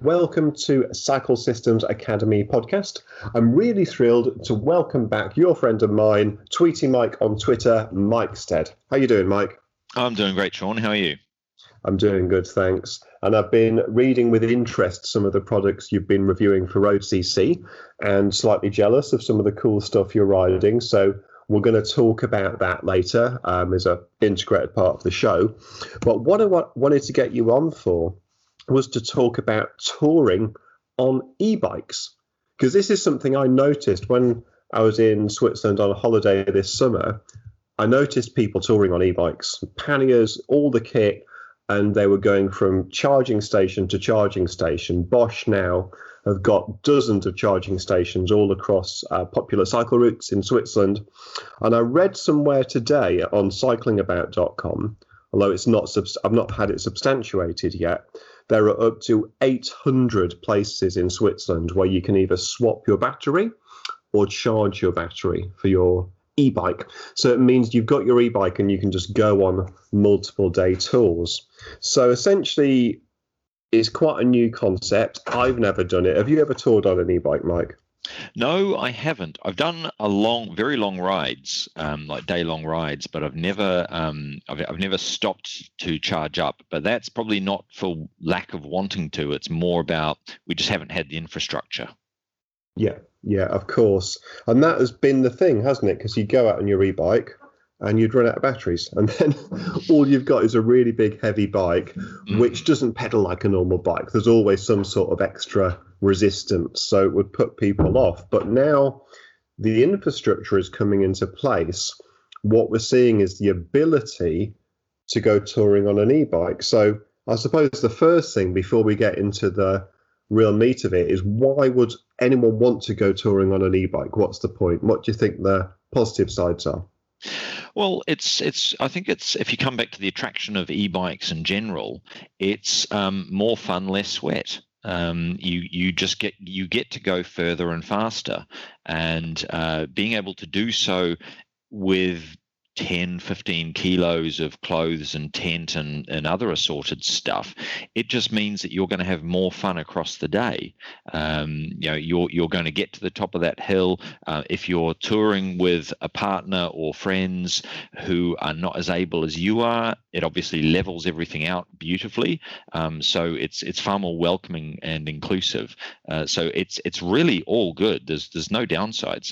welcome to Cycle Systems Academy podcast. I'm really thrilled to welcome back your friend of mine, Tweety Mike on Twitter, Mike Stead. How you doing, Mike? I'm doing great, Sean. How are you? I'm doing good, thanks. And I've been reading with interest some of the products you've been reviewing for Road CC and slightly jealous of some of the cool stuff you're riding. So we're going to talk about that later as an integrated part of the show. But what I wanted to get you on for was to talk about touring on e-bikes, because this is something I noticed when I was in Switzerland on a holiday this summer. I noticed people touring on e-bikes, panniers, all the kit, and they were going from charging station to charging station. Bosch now have got dozens of charging stations all across popular cycle routes in Switzerland. And I read somewhere today on cyclingabout.com, although I've not had it substantiated yet, there are up to 800 places in Switzerland where you can either swap your battery or charge your battery for your e-bike. So it means you've got your e-bike and you can just go on multiple day tours. So essentially, it's quite a new concept. I've never done it. Have you ever toured on an e-bike, Mike? No, I haven't. I've done very long rides, like day-long rides, but I've never stopped to charge up. But that's probably not for lack of wanting to. It's more about we just haven't had the infrastructure. Yeah, of course. And that has been the thing, hasn't it? Because you go out on your e-bike and you'd run out of batteries. And then all you've got is a really big, heavy bike, which doesn't pedal like a normal bike. There's always some sort of extra resistance, so it would put people off. But now the infrastructure is coming into place. What we're seeing is the ability to go touring on an e-bike. So I suppose the first thing before we get into the real meat of it is, why would anyone want to go touring on an e-bike? What's the point? What do you think the positive sides are? Well, I think it's if you come back to the attraction of e-bikes in general, it's more fun, less sweat. You get to go further and faster, and being able to do so with 10, 15 kilos of clothes and tent and other assorted stuff, it just means that you're going to have more fun across the day. You're going to get to the top of that hill. If you're touring with a partner or friends who are not as able as you are, it obviously levels everything out beautifully. So it's far more welcoming and inclusive. So it's really all good. There's no downsides.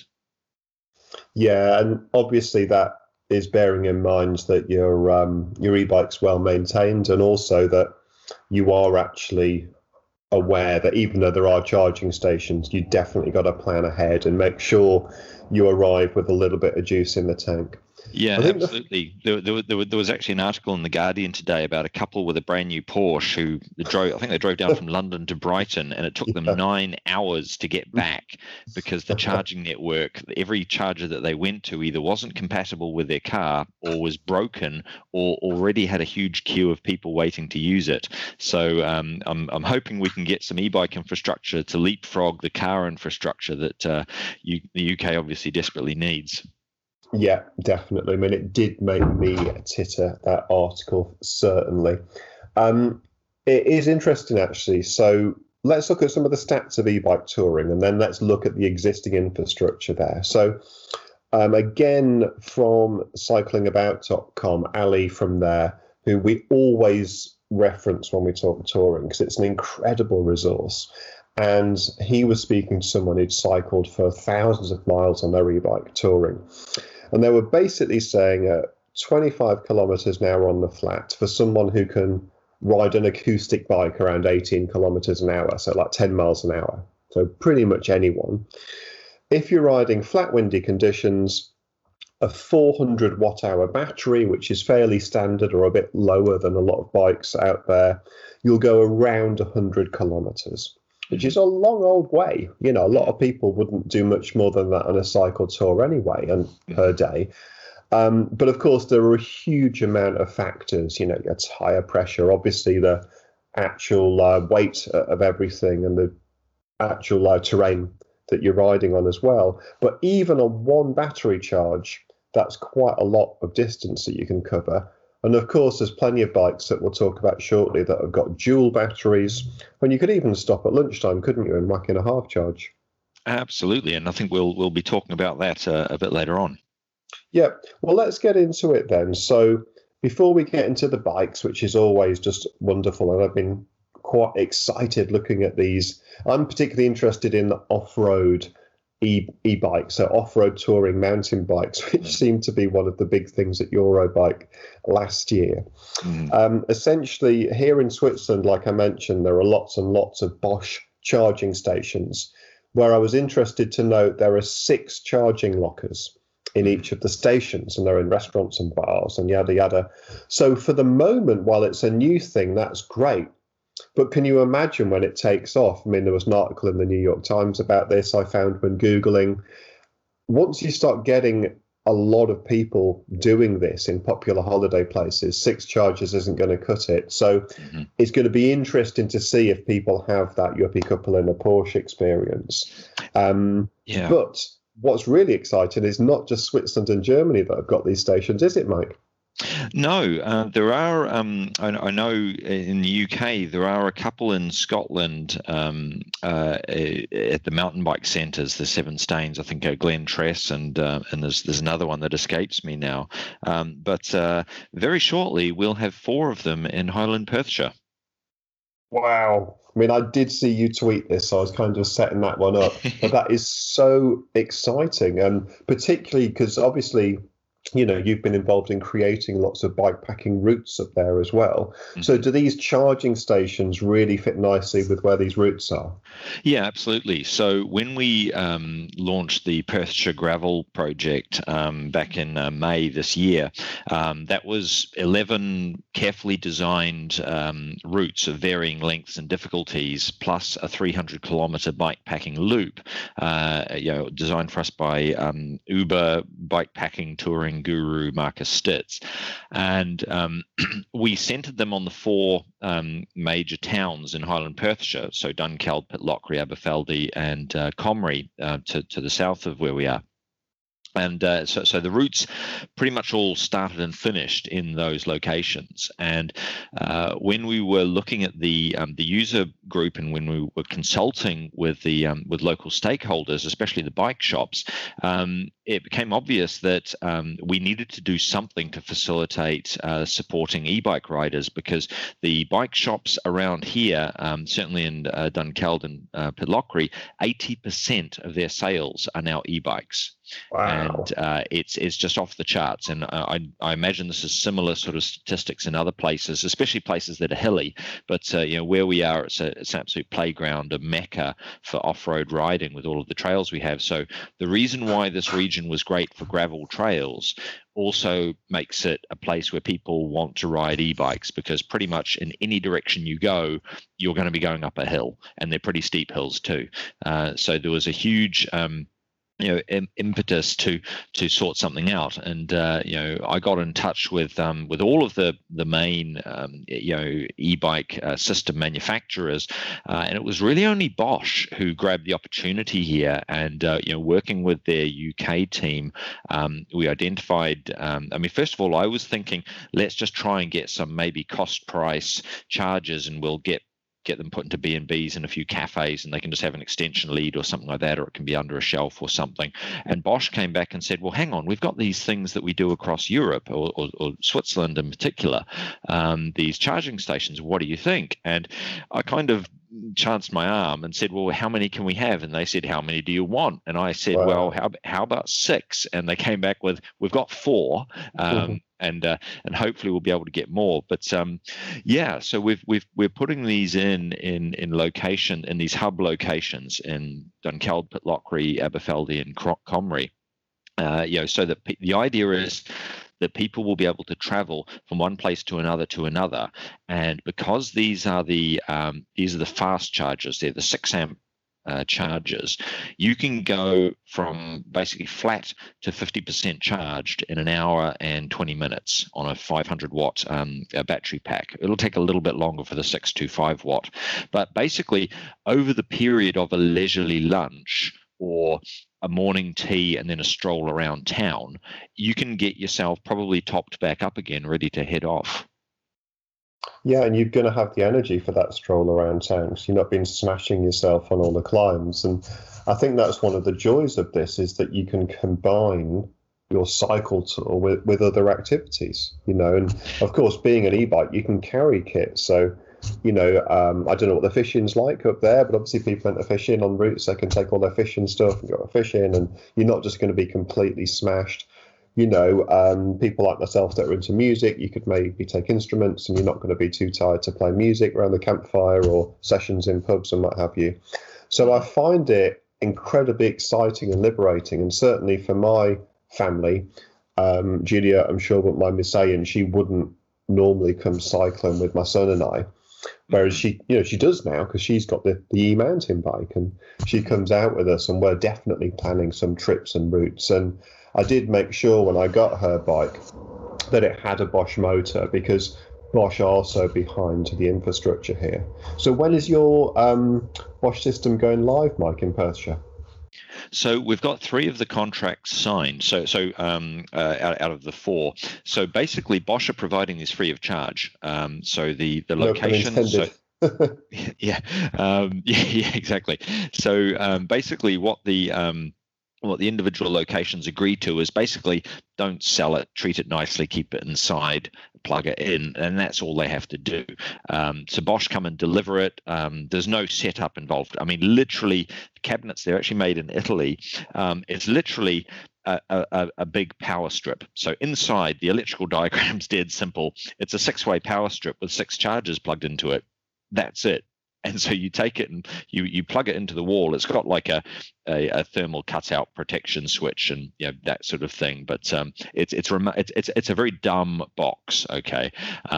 Yeah, and obviously that is bearing in mind that your e-bike's well maintained, and also that you are actually aware that even though there are charging stations, you definitely got to plan ahead and make sure you arrive with a little bit of juice in the tank. Yeah, absolutely. There was actually an article in The Guardian today about a couple with a brand new Porsche who drove down from London to Brighton, and it took them 9 hours to get back because the charging network, every charger that they went to either wasn't compatible with their car or was broken or already had a huge queue of people waiting to use it. So I'm hoping we can get some e-bike infrastructure to leapfrog the car infrastructure that the UK obviously desperately needs. Yeah, definitely. I mean, it did make me titter, that article, certainly. It is interesting, actually. So let's look at some of the stats of e-bike touring, and then let's look at the existing infrastructure there. So again, from cyclingabout.com, Ali from there, who we always reference when we talk touring, because it's an incredible resource. And he was speaking to someone who'd cycled for thousands of miles on their e-bike touring. And they were basically saying 25 kilometers an hour on the flat for someone who can ride an acoustic bike around 18 kilometers an hour, so like 10 miles an hour. So pretty much anyone. If you're riding flat windy conditions, a 400 watt hour battery, which is fairly standard or a bit lower than a lot of bikes out there, you'll go around 100 kilometers. Which is a long old way. You know, a lot of people wouldn't do much more than that on a cycle tour anyway, and per day. But of course, there are a huge amount of factors. You know, your tire pressure, obviously the actual weight of everything, and the actual terrain that you're riding on as well. But even on one battery charge, that's quite a lot of distance that you can cover. And of course, there's plenty of bikes that we'll talk about shortly that have got dual batteries. And you could even stop at lunchtime, couldn't you, and whack in a half charge? Absolutely, and I think we'll be talking about that a bit later on. Yeah, well, let's get into it then. So before we get into the bikes, which is always just wonderful, and I've been quite excited looking at these. I'm particularly interested in the off-road e-bikes, so off-road touring mountain bikes, which seemed to be one of the big things at Eurobike last year. Essentially, here in Switzerland, like I mentioned, there are lots and lots of Bosch charging stations, where I was interested to note there are 6 charging lockers in each of the stations, and they're in restaurants and bars and yada yada. So for the moment, while it's a new thing, that's great. But can you imagine when it takes off? I mean, there was an article in the New York Times about this I found when Googling. Once you start getting a lot of people doing this in popular holiday places, 6 charges isn't going to cut it. So it's going to be interesting to see if people have that yuppie couple in a Porsche experience. But what's really exciting is not just Switzerland and Germany that have got these stations, is it, Mike? No, there are. I know in the UK there are a couple in Scotland at the mountain bike centres, the Seven Stains. I think Glen Tress, and there's another one that escapes me now. But very shortly we'll have 4 of them in Highland Perthshire. Wow. I mean, I did see you tweet this, so I was kind of setting that one up. But that is so exciting, and particularly because obviously, you know, you've been involved in creating lots of bikepacking routes up there as well. So do these charging stations really fit nicely with where these routes are? Yeah, absolutely. So when we launched the Perthshire Gravel project back in May this year, that was 11 carefully designed routes of varying lengths and difficulties, plus a 300-kilometre bikepacking loop, designed for us by Uber bikepacking touring guru Marcus Stitz, and we centred them on the 4 major towns in Highland Perthshire, so Dunkeld, Pitlochry, Aberfeldy, and Comrie, to the south of where we are. And so the routes pretty much all started and finished in those locations. And when we were looking at the user group, and when we were consulting with with local stakeholders, especially the bike shops, it became obvious that we needed to do something to facilitate supporting e-bike riders, because the bike shops around here, certainly in Dunkeld and Pitlochry, 80% of their sales are now e-bikes. Wow. And it's just off the charts. And I imagine this is similar sort of statistics in other places, especially places that are hilly. But where we are, it's an absolute playground, a mecca for off-road riding with all of the trails we have. So the reason why this region was great for gravel trails also makes it a place where people want to ride e-bikes, because pretty much in any direction you go, you're going to be going up a hill, and they're pretty steep hills too. So there was a huge impetus to sort something out, and I got in touch with all of the main e-bike system manufacturers, and it was really only Bosch who grabbed the opportunity here. And working with their UK team, we identified. First of all, I was thinking, let's just try and get some maybe cost price chargers, and we'll get them put into B&Bs and a few cafes, and they can just have an extension lead or something like that, or it can be under a shelf or something. And Bosch came back and said, well, hang on, we've got these things that we do across Europe, or Switzerland in particular, these charging stations. What do you think? And I kind of chanced my arm and said, well, how many can we have? And they said, how many do you want? And I said, wow. Well, how about 6? And they came back with, we've got 4. And hopefully we'll be able to get more. But so we're putting these in location, in these hub locations in Dunkeld, Pitlochry, Aberfeldy, and Comrie. So that the idea is that people will be able to travel from one place to another, and because these are the fast chargers, they're the 6 amp chargers, you can go from basically flat to 50% charged in an hour and 20 minutes on a 500 watt battery pack. It'll take a little bit longer for the 625 watt, but basically over the period of a leisurely lunch or a morning tea and then a stroll around town, you can get yourself probably topped back up again, ready to head off. Yeah, and you're going to have the energy for that stroll around town because you're not been smashing yourself on all the climbs. And I think that's one of the joys of this, is that you can combine your cycle tour with other activities, and of course, being an e-bike, you can carry kit. So, I don't know what the fishing's like up there, but obviously people enter fishing on routes, they can take all their fishing stuff and go fishing, and you're not just going to be completely smashed. People like myself that are into music, you could maybe take instruments and you're not going to be too tired to play music around the campfire or sessions in pubs and what have you. So I find it incredibly exciting and liberating. And certainly for my family, Julia, I'm sure wouldn't mind me saying, she wouldn't normally come cycling with my son and I. Whereas she does now, because she's got the e-mountain bike, and she comes out with us, and we're definitely planning some trips and routes. And I did make sure when I got her bike that it had a Bosch motor, because Bosch are also behind the infrastructure here. So when is your Bosch system going live, Mike, in Perthshire? So we've got 3 of the contracts signed. So out of the 4. So basically, Bosch are providing this free of charge. So the location. Yeah, exactly. So basically, what the individual locations agree to is basically don't sell it, treat it nicely, keep it inside, plug it in, and that's all they have to do. So Bosch come and deliver it. There's no setup involved. I mean, literally, the cabinets, they're actually made in Italy. It's literally a big power strip. So inside, the electrical diagram's dead simple. It's a 6-way power strip with 6 chargers plugged into it. That's it. And so you take it and you plug it into the wall. It's got like a thermal cutout protection switch and that sort of thing. But it's a very dumb box, okay.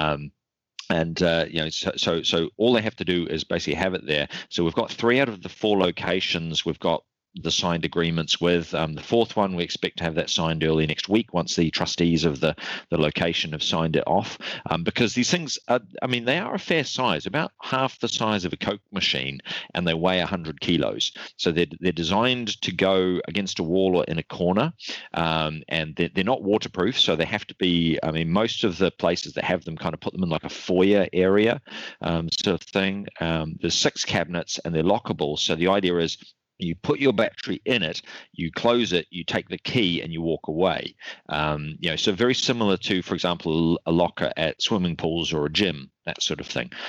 So all they have to do is basically have it there. So we've got 3 out of the 4 locations. We've got the signed agreements with. The 4th one, we expect to have that signed early next week once the trustees of the location have signed it off, because these things they are a fair size, about half the size of a Coke machine, and they weigh 100 kilos. So they're designed to go against a wall or in a corner, and they're not waterproof, so they have to be, most of the places that have them kind of put them in like a foyer area sort of thing. There's 6 cabinets and they're lockable, so the idea is you put your battery in it, you close it, you take the key, and you walk away. So very similar to, for example, a locker at swimming pools or a gym, that sort of thing.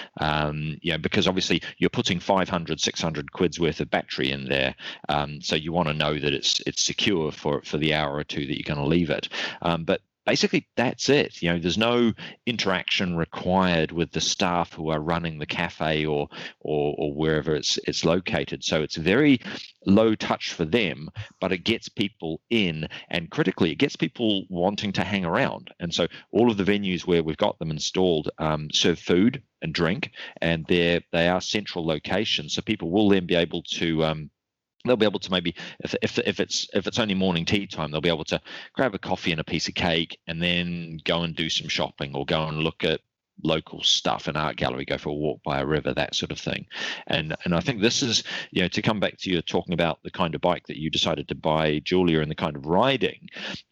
Because obviously you're putting 500, 600 quid's worth of battery in there, so you want to know that it's secure for the hour or 2 that you're going to leave it. But basically, that's it. There's no interaction required with the staff who are running the cafe or wherever it's located. So it's very low touch for them, but it gets people in, and critically, it gets people wanting to hang around. And so all of the venues where we've got them installed serve food and drink, and they are central locations. So people will then be able to. They'll be able to maybe, if it's only morning tea time, they'll be able to grab a coffee and a piece of cake, and then go and do some shopping or go and look at local stuff, an art gallery, go for a walk by a river, that sort of thing. And I think this is, to come back to you talking about the kind of bike that you decided to buy, Julia, and the kind of riding.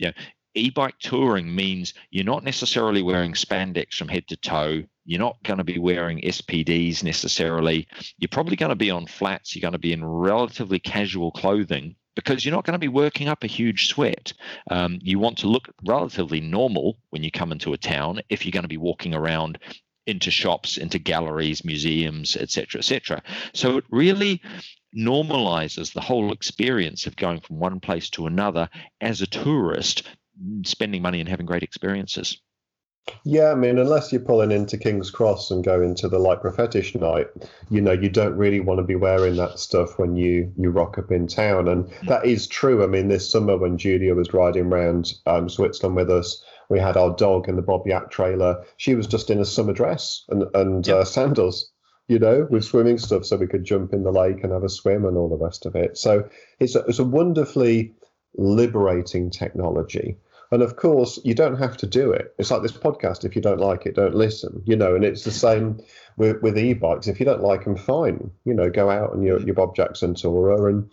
E-bike touring means you're not necessarily wearing spandex from head to toe. You're not going to be wearing SPDs necessarily. You're probably going to be on flats. You're going to be in relatively casual clothing, because you're not going to be working up a huge sweat. You want to look relatively normal when you come into a town if you're going to be walking around into shops, into galleries, museums, etc., etc. So it really normalizes the whole experience of going from one place to another as a tourist, spending money and having great experiences. Yeah, unless you're pulling into King's Cross and going to the Lycra Fetish night, you don't really want to be wearing that stuff when you rock up in town. And that is true. This summer when Julia was riding around Switzerland with us, we had our dog in the Bobbiat trailer. She was just in a summer dress and sandals, with swimming stuff, so we could jump in the lake and have a swim and all the rest of it. So it's a wonderfully liberating technology. And of course, you don't have to do it. It's like this podcast. If you don't like it, don't listen, and it's the same with e-bikes. If you don't like them, fine, go out on your Bob Jackson tourer and,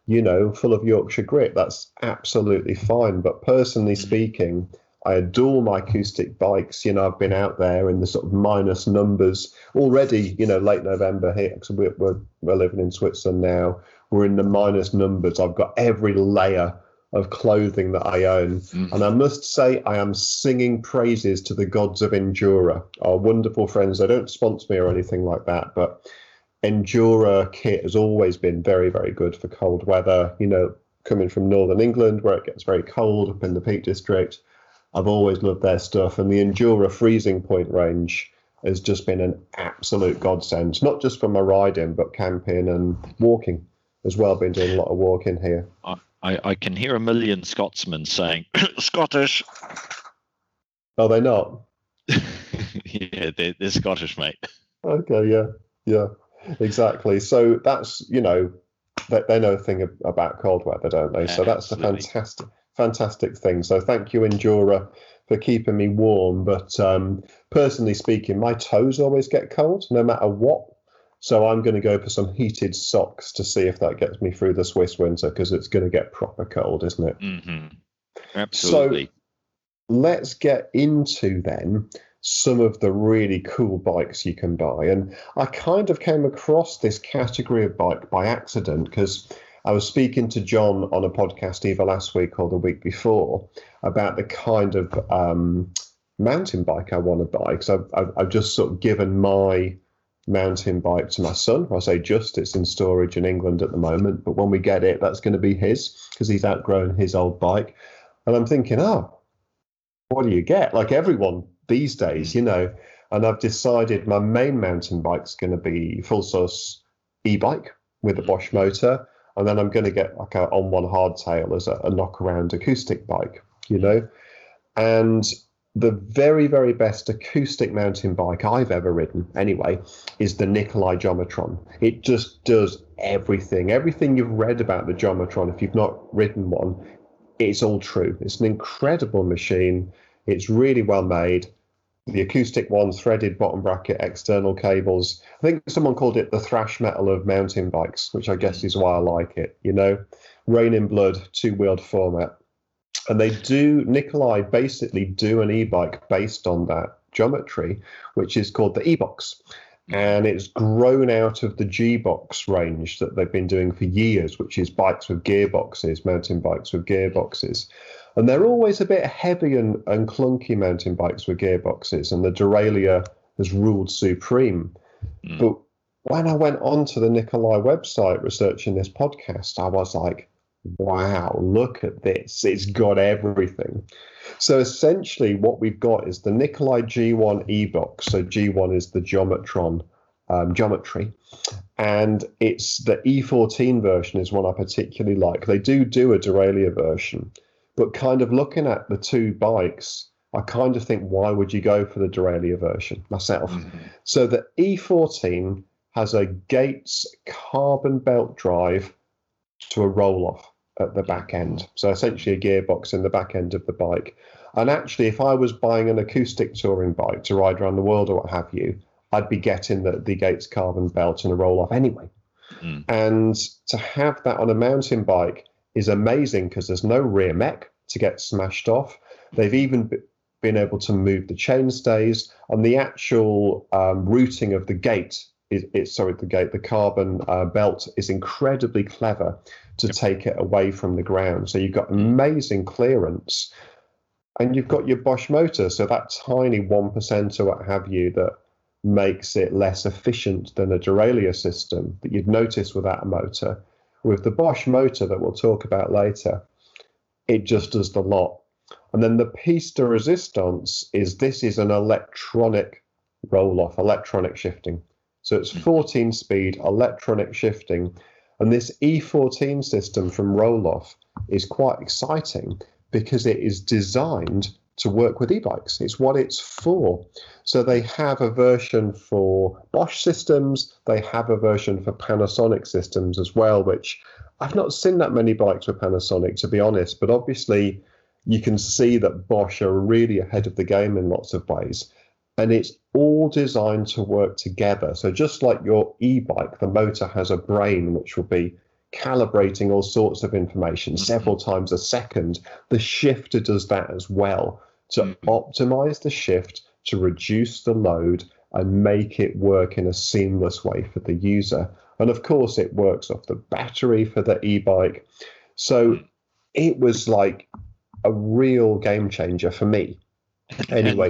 full of Yorkshire grit. That's absolutely fine. But personally speaking, I adore my acoustic bikes. I've been out there in the sort of minus numbers already, late November here, because we're living in Switzerland now. We're in the minus numbers. I've got every layer of clothing that I own. And I must say, I am singing praises to the gods of Endura, our wonderful friends. They don't sponsor me or anything like that, but Endura kit has always been very, very good for cold weather. Coming from northern England, where it gets very cold up in the Peak District, I've always loved their stuff. And the Endura freezing point range has just been an absolute godsend, not just for my riding, but camping and walking as well. Been doing a lot of walking here. I can hear a million Scotsmen saying, Scottish. Are they not? Yeah, they're Scottish, mate. Okay, yeah, exactly. So that's, they know a thing about cold weather, don't they? So that's Absolutely. a fantastic thing. So thank you, Endura, for keeping me warm. But personally speaking, my toes always get cold, no matter what. So I'm going to go for some heated socks to see if that gets me through the Swiss winter, because it's going to get proper cold, isn't it? Mm-hmm. Absolutely. So let's get into then some of the really cool bikes you can buy. And I kind of came across this category of bike by accident, because I was speaking to John on a podcast either last week or the week before about the kind of mountain bike I want to buy, because I've just sort of given my mountain bike to my son. I say just, it's in storage in England at the moment, but when we get it, that's going to be his, because he's outgrown his old bike. And I'm thinking, what do you get? Like everyone these days, and I've decided my main mountain bike's going to be full source e-bike with a Bosch motor, and then I'm going to get like a on one hardtail as a knock around acoustic bike, and the very, very best acoustic mountain bike I've ever ridden, anyway, is the Nicolai Geometron. It just does everything you've read about the Geometron. If you've not ridden one, it's all true. It's an incredible machine. It's really well made. The acoustic one, threaded bottom bracket, external cables. I think someone called it the thrash metal of mountain bikes, which I guess is why I like it. Rain in Blood, two-wheeled format. And Nicolai basically do an e-bike based on that geometry, which is called the e-box. And it's grown out of the G-Box range that they've been doing for years, which is bikes with gearboxes, mountain bikes with gearboxes. And they're always a bit heavy and clunky mountain bikes with gearboxes, and the Duralia has ruled supreme. But when I went onto the Nicolai website researching this podcast, I was like, wow, look at this. It's got everything. So essentially what we've got is the Nicolai G1 e-box. So G1 is the Geometron geometry. And it's the E14 version is one I particularly like. They do a Duralia version, but kind of looking at the two bikes, I kind of think, why would you go for the Duralia version myself? So the E14 has a Gates carbon belt drive to a roll-off at the back end. So essentially a gearbox in the back end of the bike. And actually, if I was buying an acoustic touring bike to ride around the world or what have you, I'd be getting the Gates carbon belt and a roll-off anyway. And to have that on a mountain bike is amazing, because there's no rear mech to get smashed off. They've even been able to move the chainstays, and the actual routing of the gate the carbon belt is incredibly clever to take it away from the ground. So you've got amazing clearance, and you've got your Bosch motor. So that tiny 1% or what have you that makes it less efficient than a Duralia system that you'd notice without a motor. With the Bosch motor that we'll talk about later, it just does the lot. And then the piece de resistance is an electronic roll-off, electronic shifting. So it's 14-speed electronic shifting. And this E14 system from Roll-Off is quite exciting, because it is designed to work with e-bikes. It's what it's for. So they have a version for Bosch systems. They have a version for Panasonic systems as well, which I've not seen that many bikes with Panasonic, to be honest. But obviously, you can see that Bosch are really ahead of the game in lots of ways. And it's all designed to work together. So just like your e-bike, the motor has a brain, which will be calibrating all sorts of information several times a second. The shifter does that as well to optimize the shift, to reduce the load and make it work in a seamless way for the user. And of course, it works off the battery for the e-bike. So it was like a real game changer for me. Anyway,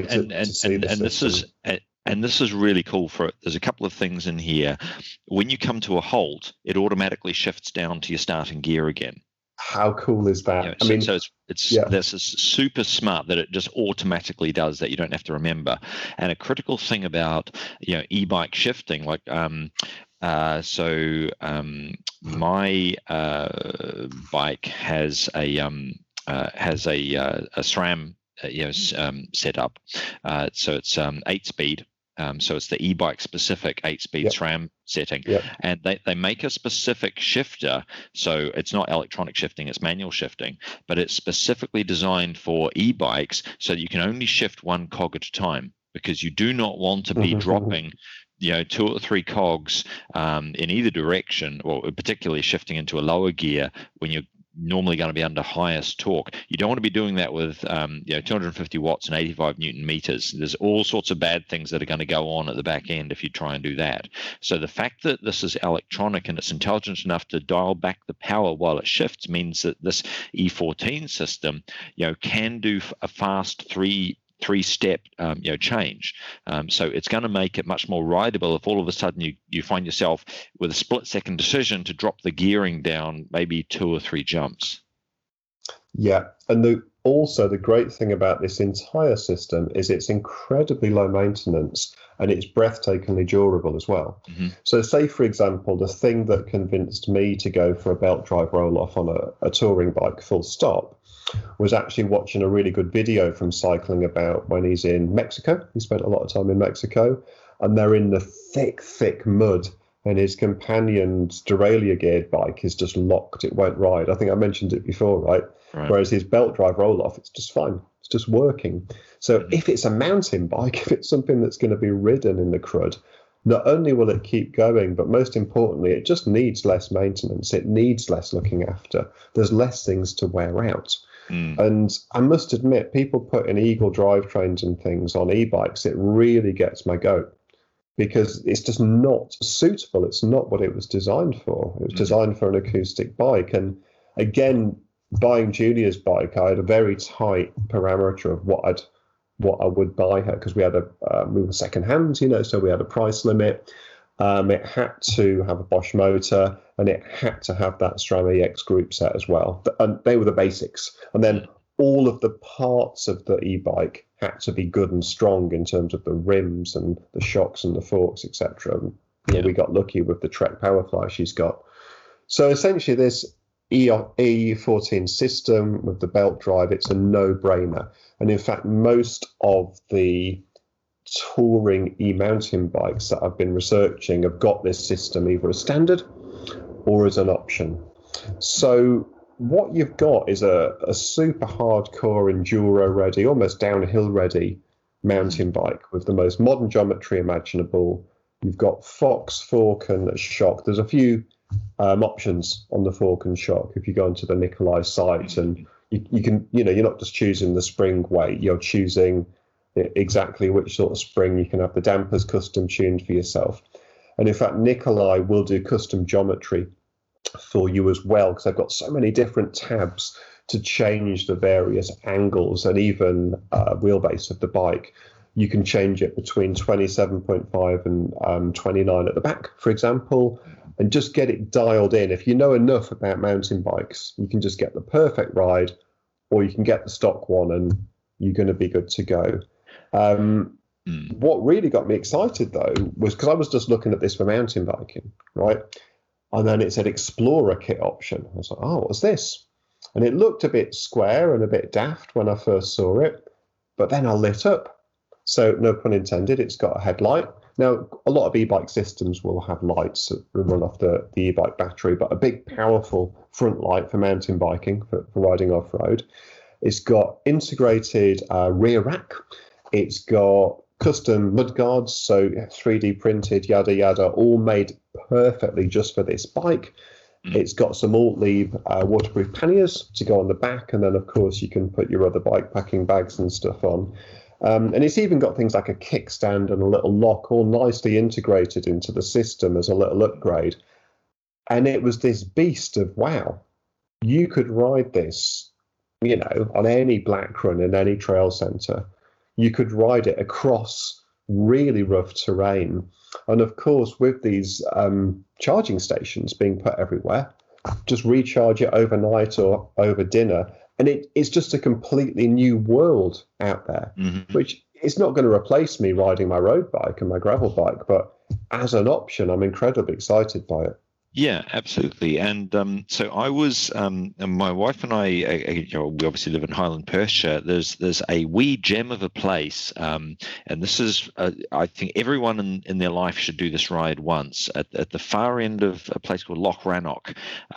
this is really cool. There's a couple of things in here. When you come to a halt, it automatically shifts down to your starting gear again. How cool is that? This is super smart that it just automatically does that. You don't have to remember. And a critical thing about e-bike shifting, like my bike has a SRAM set up. So it's 8-speed. So it's the e-bike specific 8-speed SRAM setting. And they make a specific shifter. So it's not electronic shifting, it's manual shifting, but it's specifically designed for e-bikes so that you can only shift one cog at a time, because you do not want to be dropping 2 or 3 cogs in either direction, or particularly shifting into a lower gear when you're normally going to be under highest torque. You don't want to be doing that with 250 watts and 85 Newton meters. There's all sorts of bad things that are going to go on at the back end if you try and do that. So the fact that this is electronic and it's intelligent enough to dial back the power while it shifts means that this E14 system can do a fast three-step change. So it's going to make it much more rideable if all of a sudden you find yourself with a split-second decision to drop the gearing down maybe 2 or 3 jumps. Yeah, and also the great thing about this entire system is it's incredibly low maintenance and it's breathtakingly durable as well. So say, for example, the thing that convinced me to go for a belt drive roll-off on a touring bike full stop was actually watching a really good video from Cycling About when he's in Mexico. He spent a lot of time in Mexico, and they're in the thick mud, and his companion's derailleur geared bike is just locked. It won't ride. I think I mentioned it before, right? Whereas his belt drive roll-off, it's just fine. It's just working. So if it's a mountain bike, if it's something that's going to be ridden in the crud, not only will it keep going, but most importantly, it just needs less maintenance. It needs less looking after. There's less things to wear out. And I must admit, people put in Eagle drivetrains and things on e-bikes, it really gets my goat, because it's just not suitable. It's not what it was designed for. It was designed for an acoustic bike. And again, buying Julia's bike, I had a very tight parameter of what I would buy her, because we were second hand, so we had a price limit. It had to have a Bosch motor, and it had to have that SRAM EX group set as well. And they were the basics. And then all of the parts of the e-bike had to be good and strong in terms of the rims and the shocks and the forks, etc. We got lucky with the Trek Powerfly she's got. So essentially, this E14 system with the belt drive, it's a no-brainer. And in fact, most of the touring e-mountain bikes that I've been researching have got this system either as standard or as an option. So what you've got is a super hardcore enduro ready, almost downhill ready mountain bike with the most modern geometry imaginable. You've got Fox, fork and shock. There's a few options on the fork and shock if you go onto the Nicolai site, and you can, you're not just choosing the spring weight, you're choosing exactly which sort of spring. You can have the dampers custom tuned for yourself. And in fact, Nicolai will do custom geometry for you as well, because they've got so many different tabs to change the various angles and even wheelbase of the bike. You can change it between 27.5 and 29 at the back, for example, and just get it dialed in. If you know enough about mountain bikes, you can just get the perfect ride, or you can get the stock one and you're going to be good to go. What really got me excited, though, was because I was just looking at this for mountain biking, right? And then it said Explorer kit option. I was like, oh, what's this? And it looked a bit square and a bit daft when I first saw it, but then I lit up. So no pun intended, it's got a headlight. Now, a lot of e-bike systems will have lights that run off the e-bike battery, but a big, powerful front light for mountain biking, for riding off-road. It's got integrated rear rack. It's got custom mudguards, so 3D printed, yada, yada, all made perfectly just for this bike. It's got some alt-lead waterproof panniers to go on the back, and then, of course, you can put your other bike packing bags and stuff on. And it's even got things like a kickstand and a little lock all nicely integrated into the system as a little upgrade. And it was this beast of, wow, you could ride this, on any black run in any trail centre. You could ride it across really rough terrain. And of course, with these charging stations being put everywhere, just recharge it overnight or over dinner. And it's just a completely new world out there, which is not going to replace me riding my road bike and my gravel bike. But as an option, I'm incredibly excited by it. Yeah, absolutely. And so I was, my wife and I, we obviously live in Highland Perthshire. There's a wee gem of a place, and this is, I think everyone in their life should do this ride once. At the far end of a place called Loch Rannoch,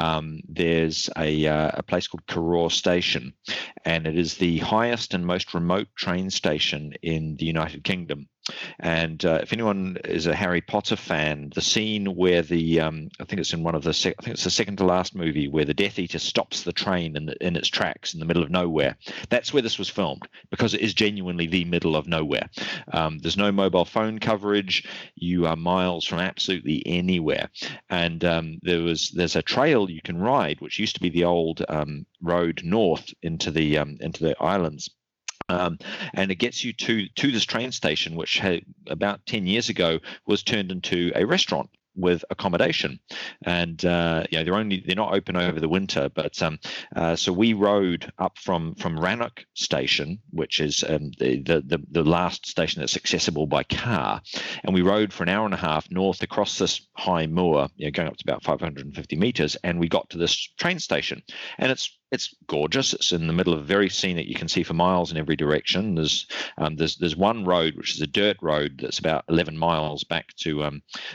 there's a place called Carraw Station, and it is the highest and most remote train station in the United Kingdom. And if anyone is a Harry Potter fan, the scene where I think it's in one of I think it's the second to last movie where the Death Eater stops the train in its tracks in the middle of nowhere. That's where this was filmed, because it is genuinely the middle of nowhere. There's no mobile phone coverage. You are miles from absolutely anywhere. And there's a trail you can ride, which used to be the old road north into the islands. And it gets you to this train station, which about 10 years ago was turned into a restaurant with accommodation, and they're not open over the winter. But so we rode up from Rannoch Station, which is the last station that's accessible by car, and we rode for an hour and a half north across this high moor, going up to about 550 meters, and we got to this train station, and it's gorgeous. It's in the middle of a very scenic. You can see for miles in every direction. There's one road which is a dirt road that's about 11 miles back to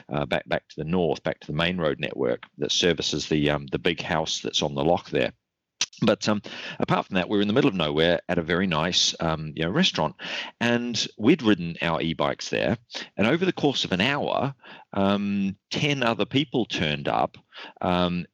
the north, back to the main road network that services the big house that's on the loch there. But apart from that, we're in the middle of nowhere at a very nice restaurant, and we'd ridden our e-bikes there. And over the course of an hour, 10 other people turned up, and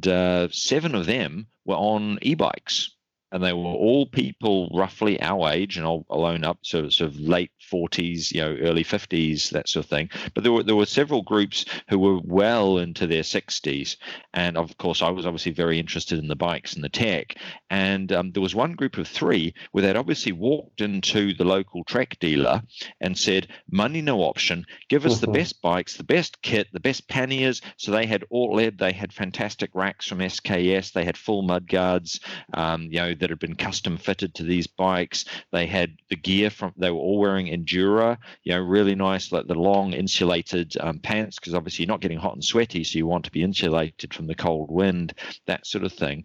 7 of them were on e-bikes. And they were all people roughly our age, and I'll own up, sort of late 40s, early 50s, that sort of thing. But there were several groups who were well into their 60s, and of course I was obviously very interested in the bikes and the tech. And there was one group of 3 where they'd obviously walked into the local Trek dealer and said, "Money no option. Give us the best bikes, the best kit, the best panniers." So they had alt-lead, they had fantastic racks from SKS, they had full mud guards, that had been custom fitted to these bikes. They had the gear they were all wearing Endura, really nice, like the long insulated pants, because obviously you're not getting hot and sweaty, so you want to be insulated from the cold wind, that sort of thing.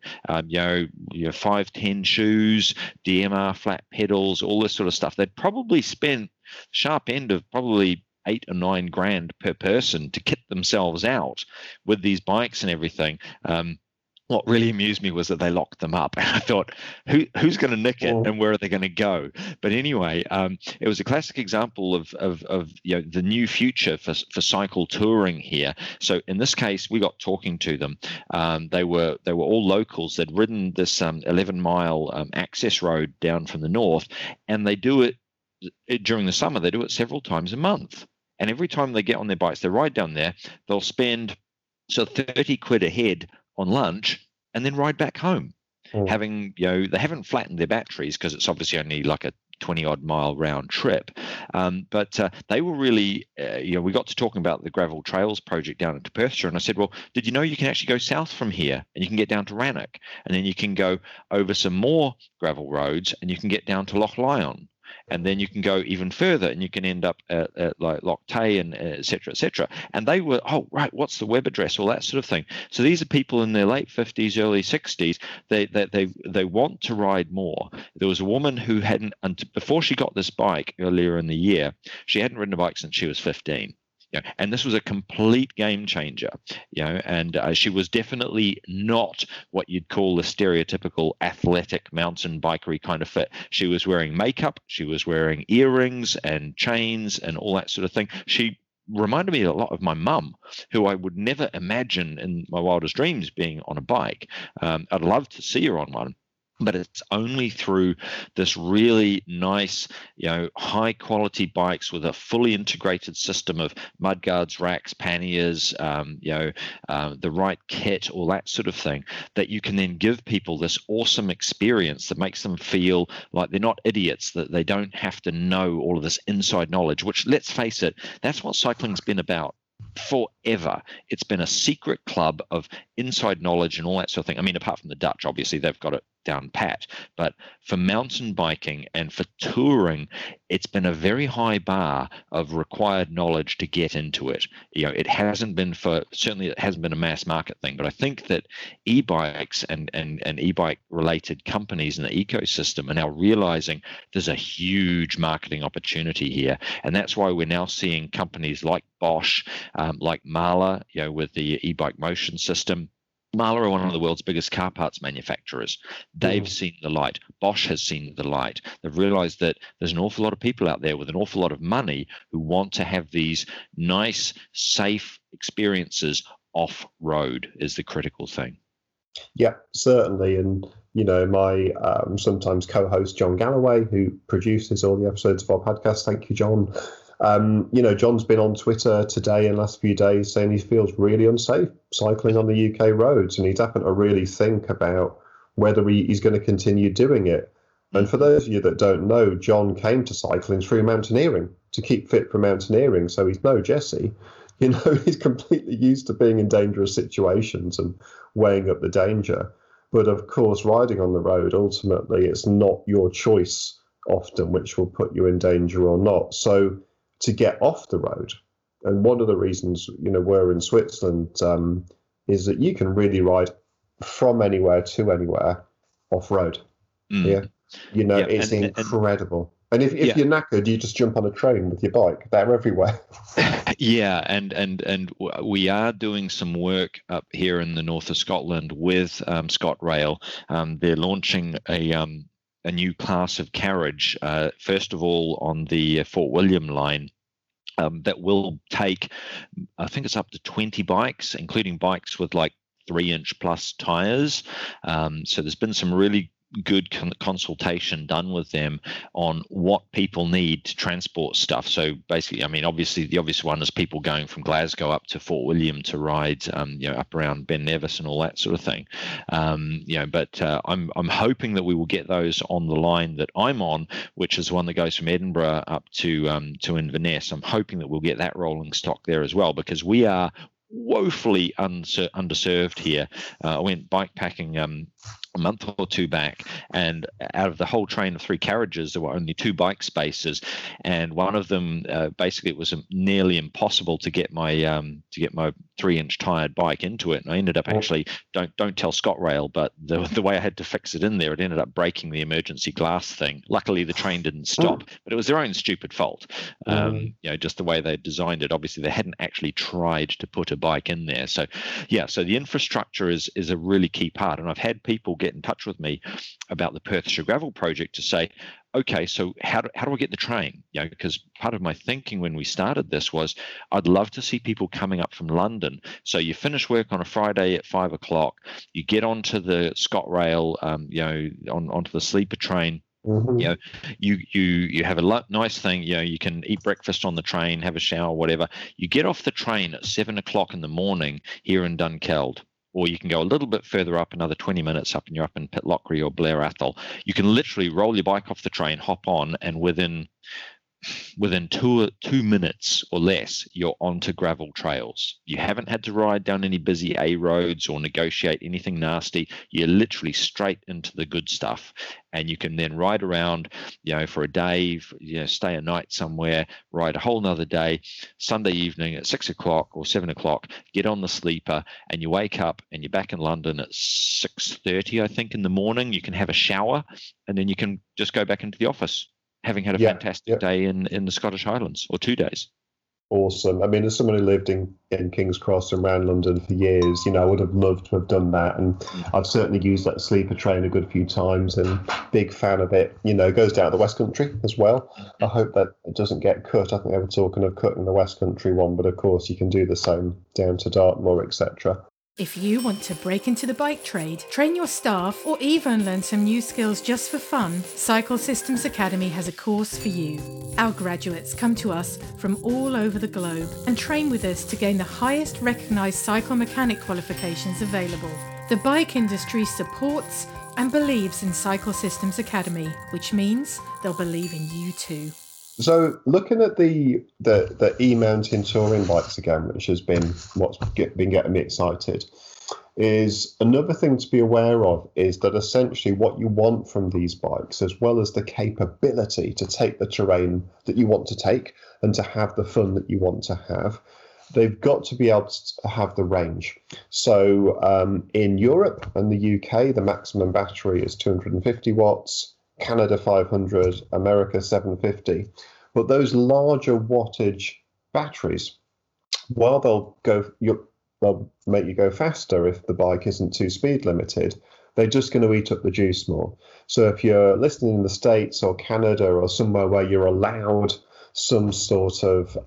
510 shoes, DMR flat pedals, all this sort of stuff. They'd probably spent sharp end of probably $8 or $9 grand per person to kit themselves out with these bikes and everything. What really amused me was that they locked them up. I thought, who's going to nick it, and where are they going to go? But anyway, it was a classic example of the new future for cycle touring here. So in this case, we got talking to them. They were all locals. They'd ridden this 11-mile access road down from the north, and they do it during the summer. They do it several times a month, and every time they get on their bikes, they ride down there. They'll spend 30 quid a head on lunch and then ride back home, having they haven't flattened their batteries because it's obviously only like a 20-odd mile round trip, but they were really we got to talking about the Gravel Trails project down into Perthshire, and I said, well, did you know you can actually go south from here and you can get down to Rannoch, and then you can go over some more gravel roads and you can get down to Loch Lyon, and then you can go even further and you can end up at like Loch Tay and et cetera, et cetera. And they were, oh, right, what's the web address, all that sort of thing. So these are people in their late 50s, early 60s. They want to ride more. There was a woman who hadn't, before she got this bike earlier in the year, she hadn't ridden a bike since she was 15. And this was a complete game changer, and she was definitely not what you'd call the stereotypical athletic mountain bikery kind of fit. She was wearing makeup, she was wearing earrings and chains and all that sort of thing. She reminded me a lot of my mum, who I would never imagine in my wildest dreams being on a bike. I'd love to see her on one, but it's only through this really nice, high quality bikes with a fully integrated system of mudguards, racks, panniers, the right kit, all that sort of thing, that you can then give people this awesome experience that makes them feel like they're not idiots, that they don't have to know all of this inside knowledge, which, let's face it, that's what cycling's been about forever. It's been a secret club of inside knowledge and all that sort of thing. I mean, apart from the Dutch, obviously, they've got it down pat. But for mountain biking and for touring, it's been a very high bar of required knowledge to get into it. It hasn't been certainly it hasn't been a mass market thing. But I think that e-bikes and e-bike related companies in the ecosystem are now realizing there's a huge marketing opportunity here. And that's why we're now seeing companies like Bosch, like Mahler, with the e-bike motion system. Mahler are one of the world's biggest car parts manufacturers. They've seen the light. Bosch has seen the light. They've realized that there's an awful lot of people out there with an awful lot of money who want to have these nice, safe experiences off-road is the critical thing. Yeah, certainly. And, my sometimes co-host John Galloway, who produces all the episodes of our podcast, thank you, John. John's been on Twitter today and last few days saying he feels really unsafe cycling on the UK roads, and he's having to really think about whether he's going to continue doing it. And for those of you that don't know, John came to cycling through mountaineering to keep fit for mountaineering. So he's no Jesse. He's completely used to being in dangerous situations and weighing up the danger. But of course, riding on the road, ultimately, it's not your choice often which will put you in danger or not. So to get off the road, and one of the reasons we're in Switzerland is that you can really ride from anywhere to anywhere off road. It's incredible. And if you're knackered, you just jump on a train with your bike. They're everywhere. Yeah, and we are doing some work up here in the north of Scotland with ScotRail. They're launching a new class of carriage, first of all on the Fort William line, that will take, I think it's up to 20 bikes, including bikes with like 3-inch plus tires. So there's been some really good consultation done with them on what people need to transport stuff. So basically, I mean, obviously the obvious one is people going from Glasgow up to Fort William to ride, up around Ben Nevis and all that sort of thing. But I'm hoping that we will get those on the line that I'm on, which is one that goes from Edinburgh up to Inverness. I'm hoping that we'll get that rolling stock there as well, because we are woefully underserved here. I went bikepacking a month or two back, and out of the whole train of 3 carriages, there were only 2 bike spaces, and one of them basically it was nearly impossible to get my 3-inch tired bike into it. And I ended up actually don't tell ScotRail, but the way I had to fix it in there, it ended up breaking the emergency glass thing. Luckily, the train didn't stop, but it was their own stupid fault. Just the way they designed it. Obviously, they hadn't actually tried to put a bike in there. So the infrastructure is a really key part. And I've had people get in touch with me about the Perthshire Gravel project to say, okay, so how do I get the train? Because part of my thinking when we started this was I'd love to see people coming up from London. So you finish work on a Friday at 5 o'clock, you get onto the ScotRail, onto the sleeper train. You have a nice thing. You can eat breakfast on the train, have a shower, whatever. You get off the train at 7 o'clock in the morning here in Dunkeld. Or you can go a little bit further up, another 20 minutes up, and you're up in Pitlochry or Blair Athol. You can literally roll your bike off the train, hop on, and within 2 minutes or less, you're onto gravel trails. You haven't had to ride down any busy A roads or negotiate anything nasty. You're literally straight into the good stuff, and you can then ride around, for a day, stay a night somewhere, ride a whole nother day. Sunday evening at 6 o'clock or 7 o'clock, get on the sleeper, and you wake up and you're back in London at 6:30, I think, in the morning. You can have a shower, and then you can just go back into the office, having had a fantastic day in the Scottish Highlands, or 2 days. Awesome. I mean, as someone who lived in King's Cross and around London for years, I would have loved to have done that. And I've certainly used that sleeper train a good few times and big fan of it. It goes down the West Country as well. I hope that it doesn't get cut. I think they were talking of cutting the West Country one, but of course you can do the same down to Dartmoor, etc. If you want to break into the bike trade, train your staff, or even learn some new skills just for fun, Cycle Systems Academy has a course for you. Our graduates come to us from all over the globe and train with us to gain the highest recognised cycle mechanic qualifications available. The bike industry supports and believes in Cycle Systems Academy, which means they'll believe in you too. So looking at the e-mountain touring bikes again, which has been what's been getting me excited, is another thing to be aware of is that essentially what you want from these bikes, as well as the capability to take the terrain that you want to take and to have the fun that you want to have, they've got to be able to have the range. So in Europe and the UK, the maximum battery is 250 watts. Canada 500, America 750. But those larger wattage batteries, while they'll make you go faster if the bike isn't too speed limited, they're just going to eat up the juice more. So if you're listening in the States or Canada or somewhere where you're allowed some sort of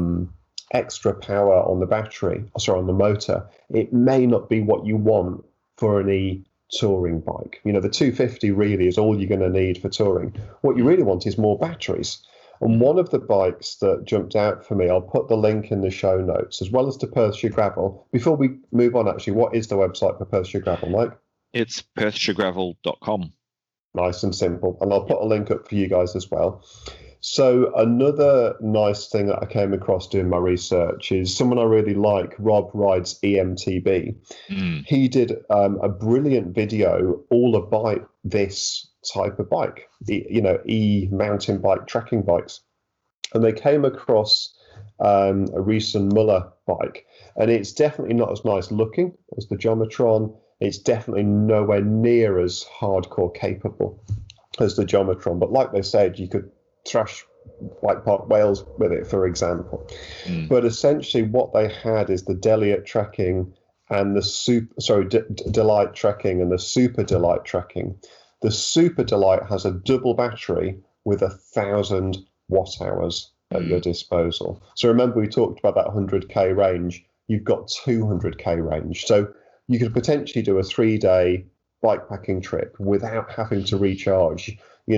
extra power on the on the motor, it may not be what you want for an touring bike. The 250 really is all you're going to need for touring. What you really want is more batteries. And one of the bikes that jumped out for me, I'll put the link in the show notes, as well as to Perthshire Gravel. Before we move on, actually, what is the website for Perthshire Gravel, Mike? It's perthshiregravel.com. Nice and simple. And I'll put a link up for you guys as well. So another nice thing that I came across doing my research is someone I really like, Rob Rides EMTB. He did a brilliant video all about this type of bike, mountain bike, trekking bikes. And they came across a recent Muller bike. And it's definitely not as nice looking as the Geometron. It's definitely nowhere near as hardcore capable as the Geometron. But like they said, you could thrash White Park Wales with it, for example. But essentially what they had is the Delight trekking and the Delight trekking and the Super Delight trekking. The Super Delight has a double battery with 1,000 watt hours at your disposal. So remember we talked about that 100k range. You've got 200k range. So you could potentially do a 3-day bikepacking trip without having to recharge.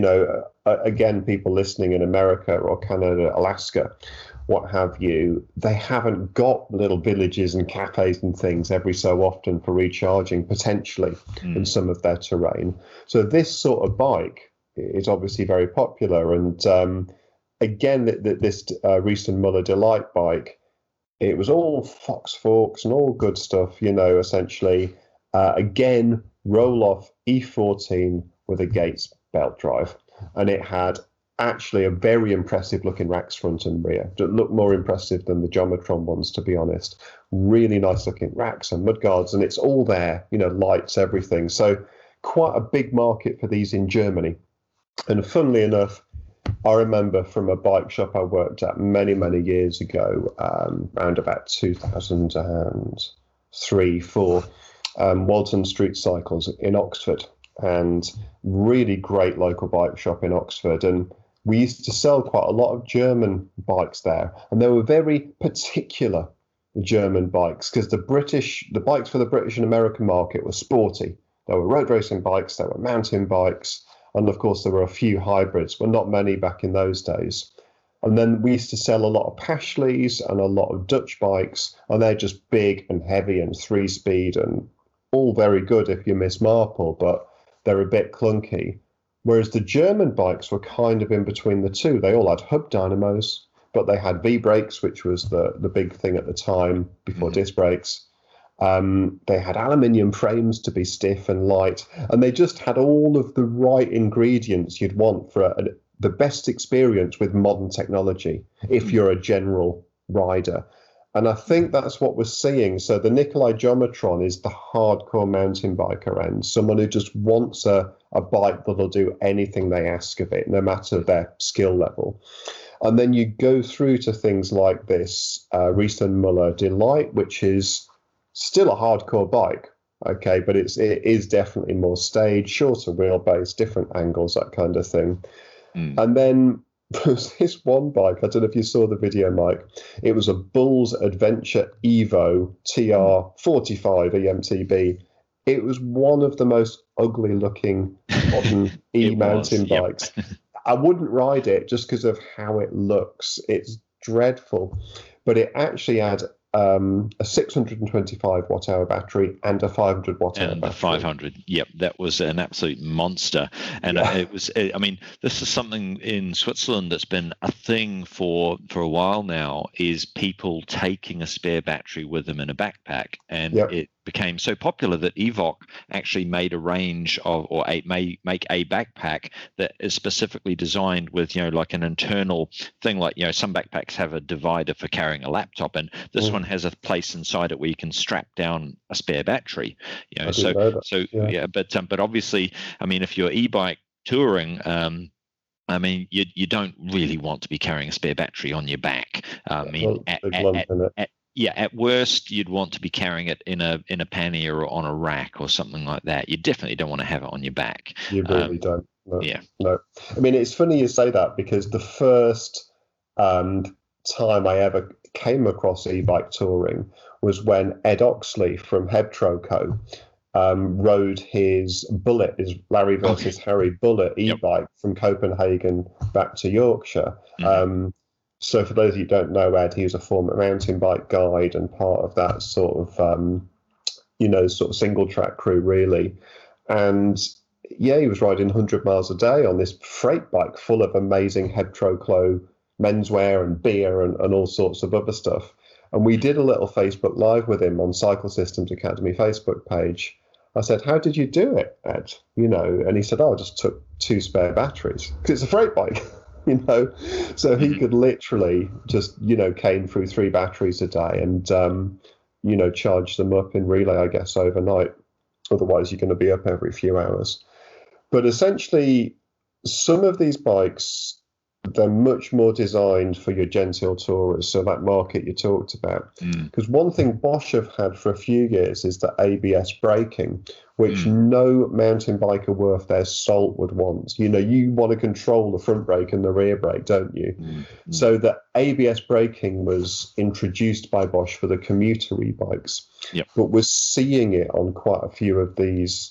Again, people listening in America or Canada, Alaska, what have you, they haven't got little villages and cafes and things every so often for recharging, potentially, in some of their terrain. So this sort of bike is obviously very popular. And again, this recent Muller Delight bike, it was all Fox Forks and all good stuff, essentially. Again, roll-off E14 with a Gates belt drive, and it had actually a very impressive looking racks front and rear. It looked more impressive than the Geometron ones, to be honest. Really nice looking racks and mudguards, and it's all there, lights, everything. So quite a big market for these in Germany. And funnily enough, I remember from a bike shop I worked at many, many years ago, around about 2003-4, Walton Street Cycles in Oxford, and really great local bike shop in Oxford. And we used to sell quite a lot of German bikes there, and they were very particular German bikes because the bikes for the British and American market were sporty. There were road racing bikes, there were mountain bikes, and of course there were a few hybrids, but not many back in those days. And then we used to sell a lot of Pashleys and a lot of Dutch bikes, and they're just big and heavy and 3-speed and all very good if you miss Marple, but they're a bit clunky. Whereas the German bikes were kind of in between the two. They all had hub dynamos, but they had V-brakes, which was the big thing at the time before disc brakes. They had aluminium frames to be stiff and light, and they just had all of the right ingredients you'd want for the best experience with modern technology if you're a general rider. And I think that's what we're seeing. So the Nikolai Geometron is the hardcore mountain biker end, someone who just wants a bike that'll do anything they ask of it, no matter their skill level. And then you go through to things like this Riesland Muller Delight, which is still a hardcore bike, okay, but it is definitely more staged, shorter wheelbase, different angles, that kind of thing. And then there's this one bike, I don't know if you saw the video, Mike. It was a Bulls Adventure Evo TR45 EMTB. It was one of the most ugly looking modern e-mountain bikes. I wouldn't ride it just because of how it looks. It's dreadful. But it actually had a 625 watt hour battery and a 500 watt hour battery. 500. Yep, that was an absolute monster. And it was, I mean, this is something in Switzerland that's been a thing for a while now, is people taking a spare battery with them in a backpack. And it became so popular that Evoc actually made a range of, or make a backpack that is specifically designed with, like an internal thing, like, some backpacks have a divider for carrying a laptop, and this one has a place inside it where you can strap down a spare battery. But obviously, I mean, if you're e-bike touring, I mean, you don't really want to be carrying a spare battery on your back. I mean, at worst, you'd want to be carrying it in a pannier or on a rack or something like that. You definitely don't want to have it on your back. You really don't. No, yeah. No. I mean, it's funny you say that, because the first time I ever came across e-bike touring was when Ed Oxley from Hebtroco rode his Bullet, his Larry versus Harry Bullet e-bike from Copenhagen back to Yorkshire. So for those of you who don't know Ed, he was a former mountain bike guide and part of that sort of single track crew, really. And he was riding 100 miles a day on this freight bike full of amazing Hebtroco menswear and beer and all sorts of other stuff. And we did a little Facebook Live with him on Cycle Systems Academy Facebook page. I said, "How did you do it, Ed?" And he said, "I just took 2 spare batteries, because it's a freight bike." So he could literally just, cane through 3 batteries a day and, charge them up in relay, I guess, overnight. Otherwise, you're going to be up every few hours. But essentially, some of these bikes, they're much more designed for your genteel tourers, so that market you talked about. Because one thing Bosch have had for a few years is the ABS braking, which no mountain biker worth their salt would want. You want to control the front brake and the rear brake, don't you? So the ABS braking was introduced by Bosch for the commuter e-bikes, but we're seeing it on quite a few of these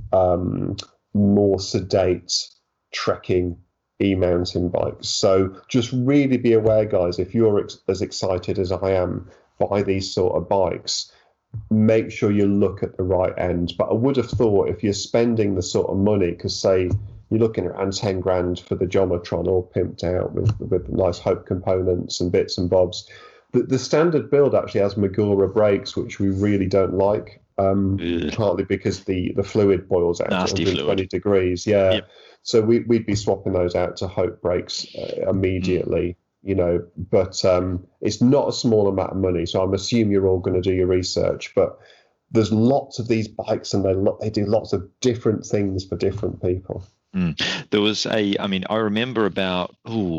more sedate trekking e-mountain bikes. So just really be aware, guys, if you're as excited as I am by these sort of bikes, make sure you look at the right end. But I would have thought, if you're spending the sort of money, because say you're looking at around 10 grand for the Jomatron, all pimped out with nice Hope components and bits and bobs, the standard build actually has Magura brakes, which we really don't like, partly because the fluid boils out Nasty at 120 degrees. So we'd be swapping those out to Hope brakes immediately, but it's not a small amount of money. So I'm assuming you're all going to do your research, but there's lots of these bikes and they do lots of different things for different people. There was I remember about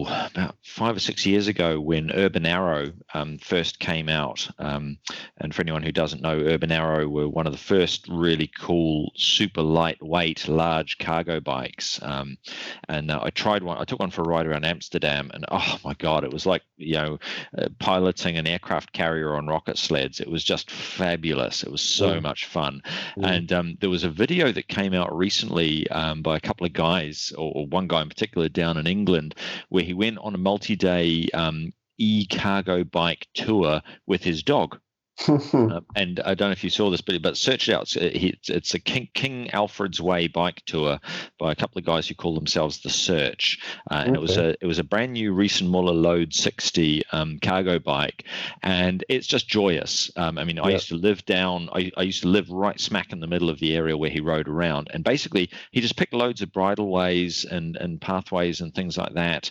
5 or 6 years ago when Urban Arrow first came out. And for anyone who doesn't know, Urban Arrow were one of the first really cool, super lightweight, large cargo bikes. And I tried one. I took one for a ride around Amsterdam, and oh my God, it was like, piloting an aircraft carrier on rocket sleds. It was just fabulous. It was so much fun. And there was a video that came out recently by a couple of guys, or one guy in particular down in England, where he went on a multi-day e-cargo bike tour with his dog. And I don't know if you saw this, but search it out. It's a King Alfred's Way bike tour by a couple of guys who call themselves The Search, and it was a brand new Riesland Muller Load 60 cargo bike, and it's just joyous. I used to live I used to live right smack in the middle of the area where he rode around, and basically he just picked loads of bridleways and pathways and things like that,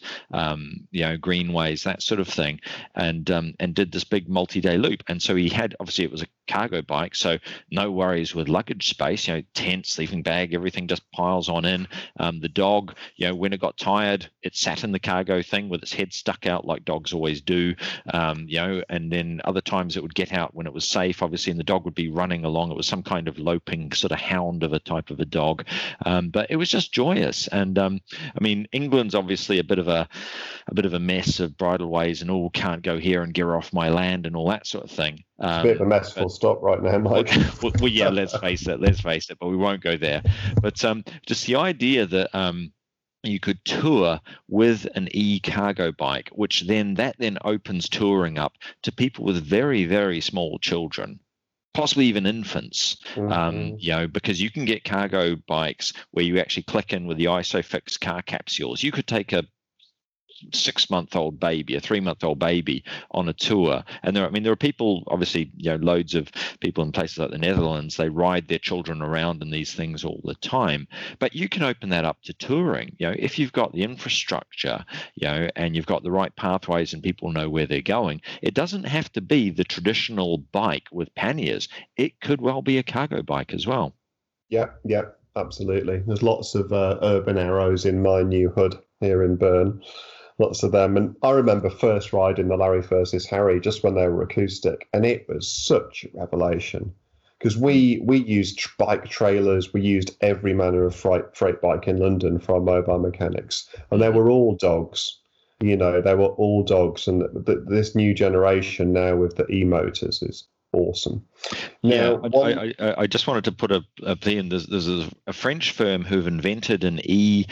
greenways, that sort of thing, and did this big multi-day loop. And so he had, obviously it was a cargo bike, so no worries with luggage space. Tent, sleeping bag, everything just piles on in. The dog, when it got tired, it sat in the cargo thing with its head stuck out like dogs always do. And then other times it would get out when it was safe, obviously, and the dog would be running along. It was some kind of loping sort of hound of a type of a dog, but it was just joyous. And England's obviously a bit of a mess of bridleways and can't go here and get off my land and all that sort of thing. It's a bit of a mess, full stop right now, Mike. Well, yeah, let's face it, but we won't go there. But just the idea that you could tour with an e-cargo bike, which then opens touring up to people with very, very small children, possibly even infants, because you can get cargo bikes where you actually click in with the ISOFIX car capsules. You could take a 6-month-old baby, a 3-month-old baby on a tour, and there are people, obviously, loads of people in places like the Netherlands, they ride their children around in these things all the time. But you can open that up to touring, if you've got the infrastructure, and you've got the right pathways and people know where they're going. It doesn't have to be the traditional bike with panniers. It could well be a cargo bike as well. Yeah, absolutely. There's lots of urban arrows in my new hood here in Bern. Lots of them. And I remember first riding the Larry versus Harry just when they were acoustic, and it was such a revelation because we used bike trailers. We used every manner of freight bike in London for our mobile mechanics, and they were all dogs. They were all dogs. And this new generation now with the e-motors is awesome. Now, I just wanted to put a plea in. There's a French firm who've invented an you'd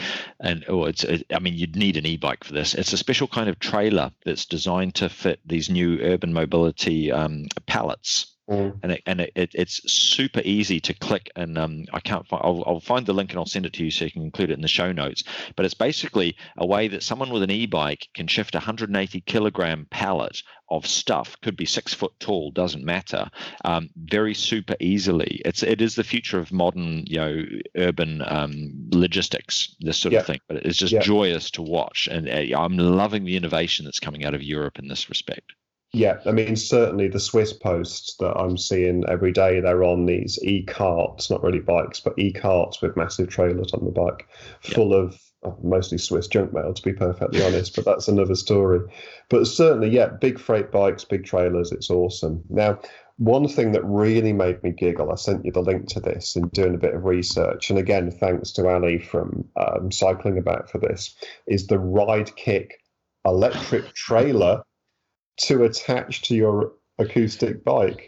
need an e-bike for this. It's a special kind of trailer that's designed to fit these new urban mobility pallets. And it's super easy to click, and I can't find. I'll find the link and I'll send it to you so you can include it in the show notes. But it's basically a way that someone with an e-bike can shift a 180 kilogram pallet of stuff, could be 6 foot tall, doesn't matter, very super easily. It is the future of modern urban logistics, this sort of thing. But it's just joyous to watch, and I'm loving the innovation that's coming out of Europe in this respect. Yeah, certainly the Swiss posts that I'm seeing every day, they're on these e-carts, not really bikes, but e-carts with massive trailers on the bike, full of mostly Swiss junk mail, to be perfectly honest, but that's another story. But certainly, big freight bikes, big trailers, it's awesome. Now, one thing that really made me giggle, I sent you the link to this in doing a bit of research, and again, thanks to Ali from Cycling About for this, is the Ride Kick electric trailer to attach to your acoustic bike.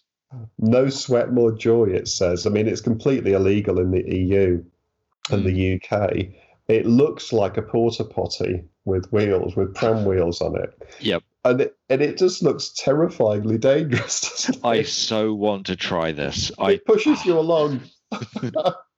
No sweat, more joy, it says. It's completely illegal in the EU and the UK. It looks like a porta potty with wheels, with pram wheels on it. Yep. And it just looks terrifyingly dangerous, doesn't it? I so want to try this. It pushes you along from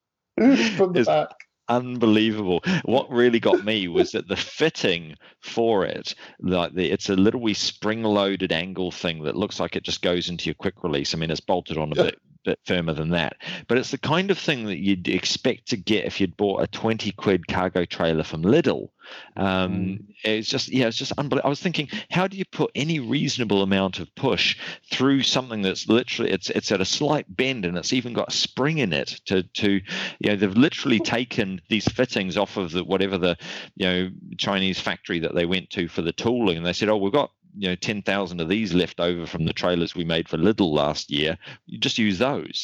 the back. Unbelievable. What really got me was that the fitting for it, it's a little wee spring-loaded angle thing that looks like it just goes into your quick release. It's bolted on a bit firmer than that, but it's the kind of thing that you'd expect to get if you'd bought a 20 quid cargo trailer from Lidl. It's just unbelievable. I was thinking, how do you put any reasonable amount of push through something that's literally it's at a slight bend, and it's even got a spring in it to they've literally taken these fittings off of the Chinese factory that they went to for the tooling, and they said, we've got 10,000 of these left over from the trailers we made for Lidl last year. You just use those.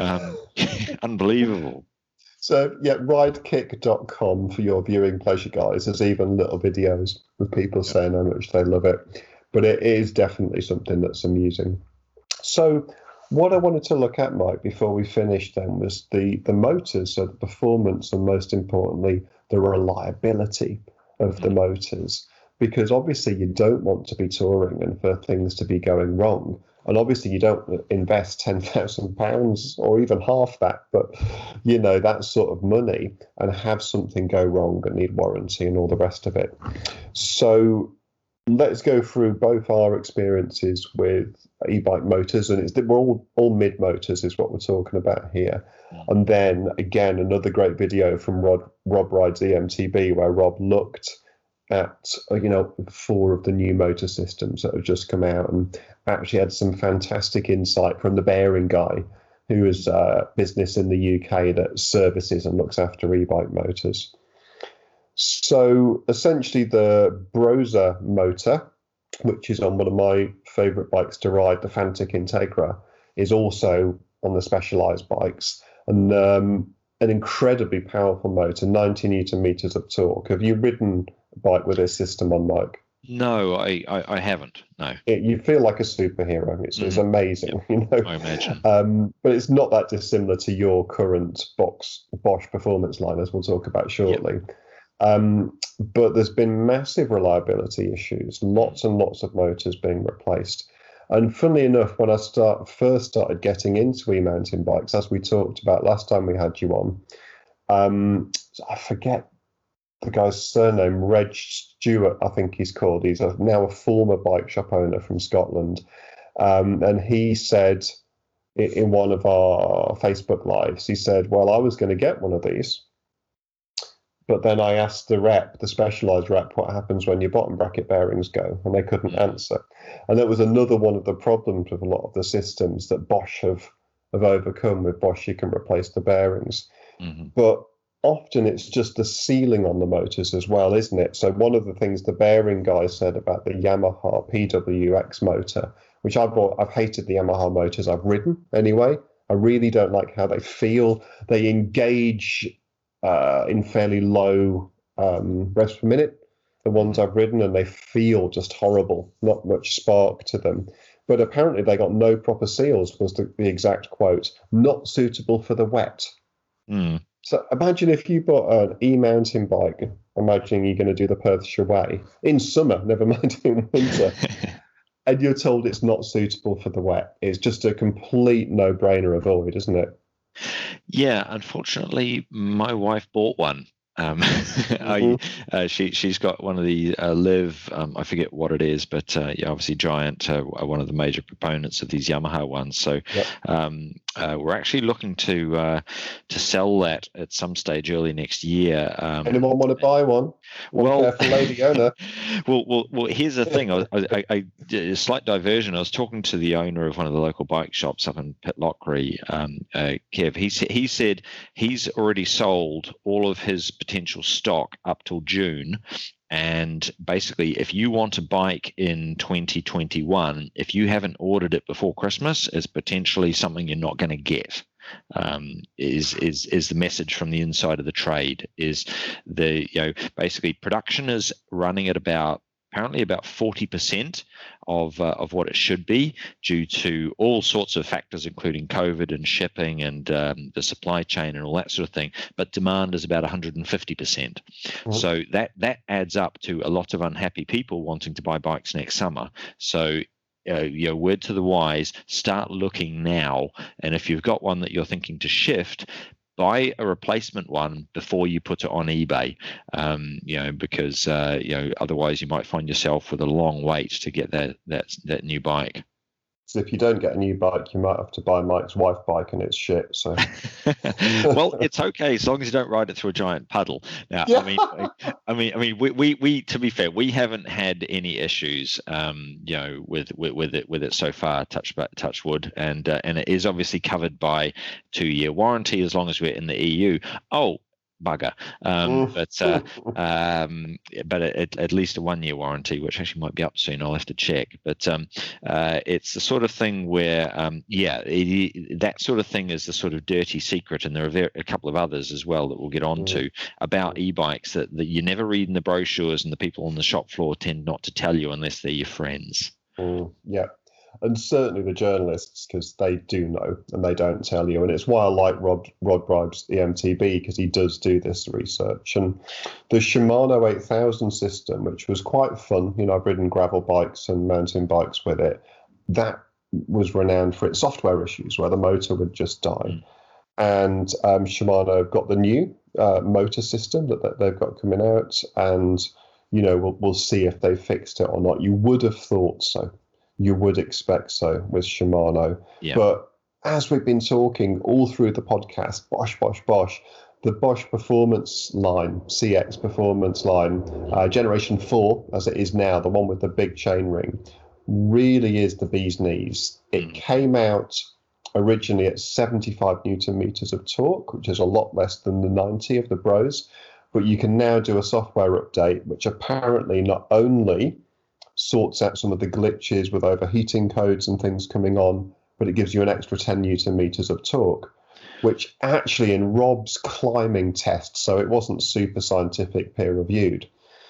Unbelievable. So, ridekick.com for your viewing pleasure, guys. There's even little videos with people saying how much they love it. But it is definitely something that's amusing. So what I wanted to look at, Mike, before we finish then was the motors, so the performance, and most importantly, the reliability of the motors. Because obviously you don't want to be touring and for things to be going wrong. And obviously you don't invest £10,000 or even half that, but that sort of money, and have something go wrong and need warranty and all the rest of it. So let's go through both our experiences with e-bike motors, and we're all mid motors is what we're talking about here. And then again, another great video from Rob Rides EMTB, where Rob looked at 4 of the new motor systems that have just come out, and actually had some fantastic insight from the bearing guy, who has a business in the UK that services and looks after e-bike motors. So essentially the Brose motor, which is on one of my favourite bikes to ride, the Fantic Integra, is also on the Specialized bikes, and an incredibly powerful motor, 90 Newton meters of torque. Have you ridden a bike with this system on, Mike? No, I haven't. No. You feel like a superhero. It's amazing, I imagine. But it's not that dissimilar to your current Bosch performance line, as we'll talk about shortly. But there's been massive reliability issues, lots and lots of motors being replaced. And funnily enough, when I first started getting into e-mountain bikes, as we talked about last time we had you on, I forget the guy's surname, Reg Stewart, I think he's called. He's now a former bike shop owner from Scotland. And he said in one of our Facebook Lives, he said, well, I was going to get one of these. But then I asked the Specialized rep, what happens when your bottom bracket bearings go? And they couldn't answer. And that was another one of the problems with a lot of the systems that Bosch have overcome. With Bosch, you can replace the bearings. Mm-hmm. But often it's just the sealing on the motors as well, isn't it? So one of the things the bearing guy said about the Yamaha PWX motor, which I've hated the Yamaha motors I've ridden anyway. I really don't like how they feel. They engage in fairly low revs per minute, the ones I've ridden, and they feel just horrible, not much spark to them. But apparently they got no proper seals, was the exact quote, not suitable for the wet. So imagine if you bought an e-mountain bike, imagining you're going to do the Perthshire Way in summer, never mind in winter, and you're told it's not suitable for the wet. It's just a complete no-brainer avoid, isn't it? Yeah, unfortunately, my wife bought one. She's got one of the Liv, I forget what it is, but obviously Giant, one of the major proponents of these Yamaha ones. So we're actually looking to sell that at some stage early next year. Anyone want to buy one? Well, for lady owner. well, here's the thing. A slight diversion. I was talking to the owner of one of the local bike shops up in Pitlochry, Kev. He said he's already sold all of his potential stock up till June, and basically if you want a bike in 2021, if you haven't ordered it before Christmas, it's potentially something you're not going to get. Is the message from the inside of the trade. Is basically production is running at apparently about 40% of what it should be, due to all sorts of factors, including COVID and shipping and the supply chain and all that sort of thing. But demand is about 150%. So that adds up to a lot of unhappy people wanting to buy bikes next summer. So word to the wise, start looking now. And if you've got one that you're thinking to shift, buy a replacement one before you put it on eBay, because otherwise you might find yourself with a long wait to get that new bike. So if you don't get a new bike, you might have to buy Mike's wife bike, and it's shit. So, well, it's okay as long as you don't ride it through a giant puddle. Now, yeah. I mean, we to be fair, we haven't had any issues, with it so far. Touch wood, and it is obviously covered by 2-year warranty as long as we're in the EU. Oh, bugger. But at least a 1-year warranty, which actually might be up soon. I'll have to check. But it's the sort of thing where, that sort of thing is the sort of dirty secret, and there are a couple of others as well that we'll get on to about e-bikes that you never read in the brochures, and the people on the shop floor tend not to tell you unless they're your friends. Yeah. And certainly the journalists, because they do know and they don't tell you. And it's why I like Rod Bribes, the MTB, because he does do this research. And the Shimano 8000 system, which was quite fun, I've ridden gravel bikes and mountain bikes with it, that was renowned for its software issues where the motor would just die. And Shimano have got the new motor system that they've got coming out. And, we'll see if they fixed it or not. You would have thought so. You would expect so with Shimano. Yeah. But as we've been talking all through the podcast, Bosch, the Bosch Performance line, CX Performance line, Generation 4, as it is now, the one with the big chain ring, really is the bee's knees. It came out originally at 75 Newton meters of torque, which is a lot less than the 90 of the Bros. But you can now do a software update, which apparently not only sorts out some of the glitches with overheating codes and things coming on, but it gives you an extra 10 Newton meters of torque, which actually in Rob's climbing test, so it wasn't super scientific peer reviewed.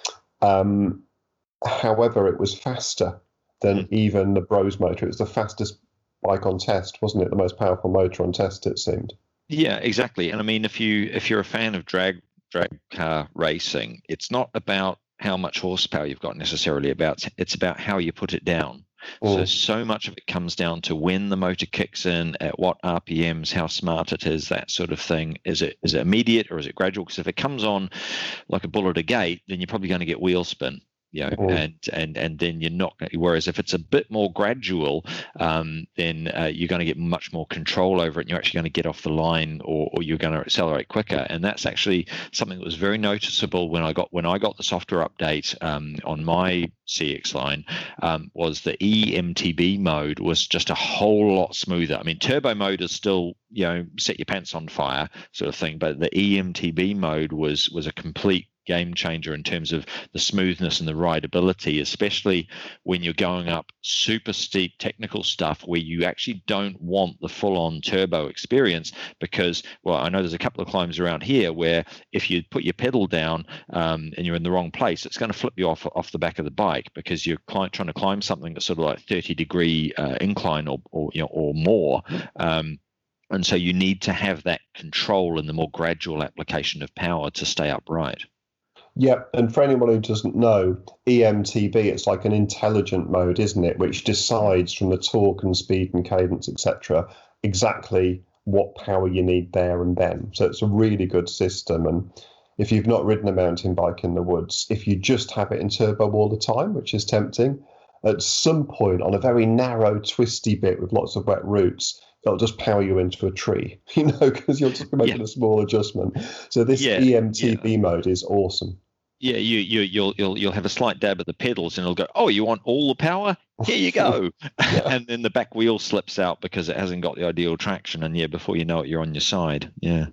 However, it was faster than even the Bros motor. It was the fastest bike on test, wasn't it? The most powerful motor on test, it seemed. Yeah, exactly. And I mean, if you're a fan of drag car racing, it's not about how much horsepower you've got necessarily. It's about how you put it down. So much of it comes down to when the motor kicks in, at what RPMs, how smart it is, that sort of thing. Is it immediate or is it gradual? Because if it comes on like a bull at a gate, then you're probably going to get wheel spin. And then you're not. Whereas if it's a bit more gradual, then you're going to get much more control over it. And you're actually going to get off the line, or you're going to accelerate quicker. And that's actually something that was very noticeable when I got the software update on my CX line. Was the eMTB mode was just a whole lot smoother. I mean, turbo mode is still set your pants on fire sort of thing, but the eMTB mode was a complete game changer in terms of the smoothness and the rideability, especially when you're going up super steep technical stuff where you actually don't want the full-on turbo experience, because, well, I know there's a couple of climbs around here where if you put your pedal down and you're in the wrong place, it's going to flip you off the back of the bike because you're trying to climb something that's sort of like 30-degree incline or more. And so you need to have that control and the more gradual application of power to stay upright. Yeah, and for anyone who doesn't know, eMTB, it's like an intelligent mode, isn't it, which decides from the torque and speed and cadence, etc., exactly what power you need there and then. So it's a really good system. And if you've not ridden a mountain bike in the woods, if you just have it in turbo all the time, which is tempting, at some point on a very narrow, twisty bit with lots of wet routes, it'll just power you into a tree, because you're just making a small adjustment. So this eMTB mode is awesome. Yeah, you'll have a slight dab at the pedals, and it'll go, "Oh, you want all the power? Here you go." And then the back wheel slips out because it hasn't got the ideal traction, and before you know it, you're on your side. Yeah.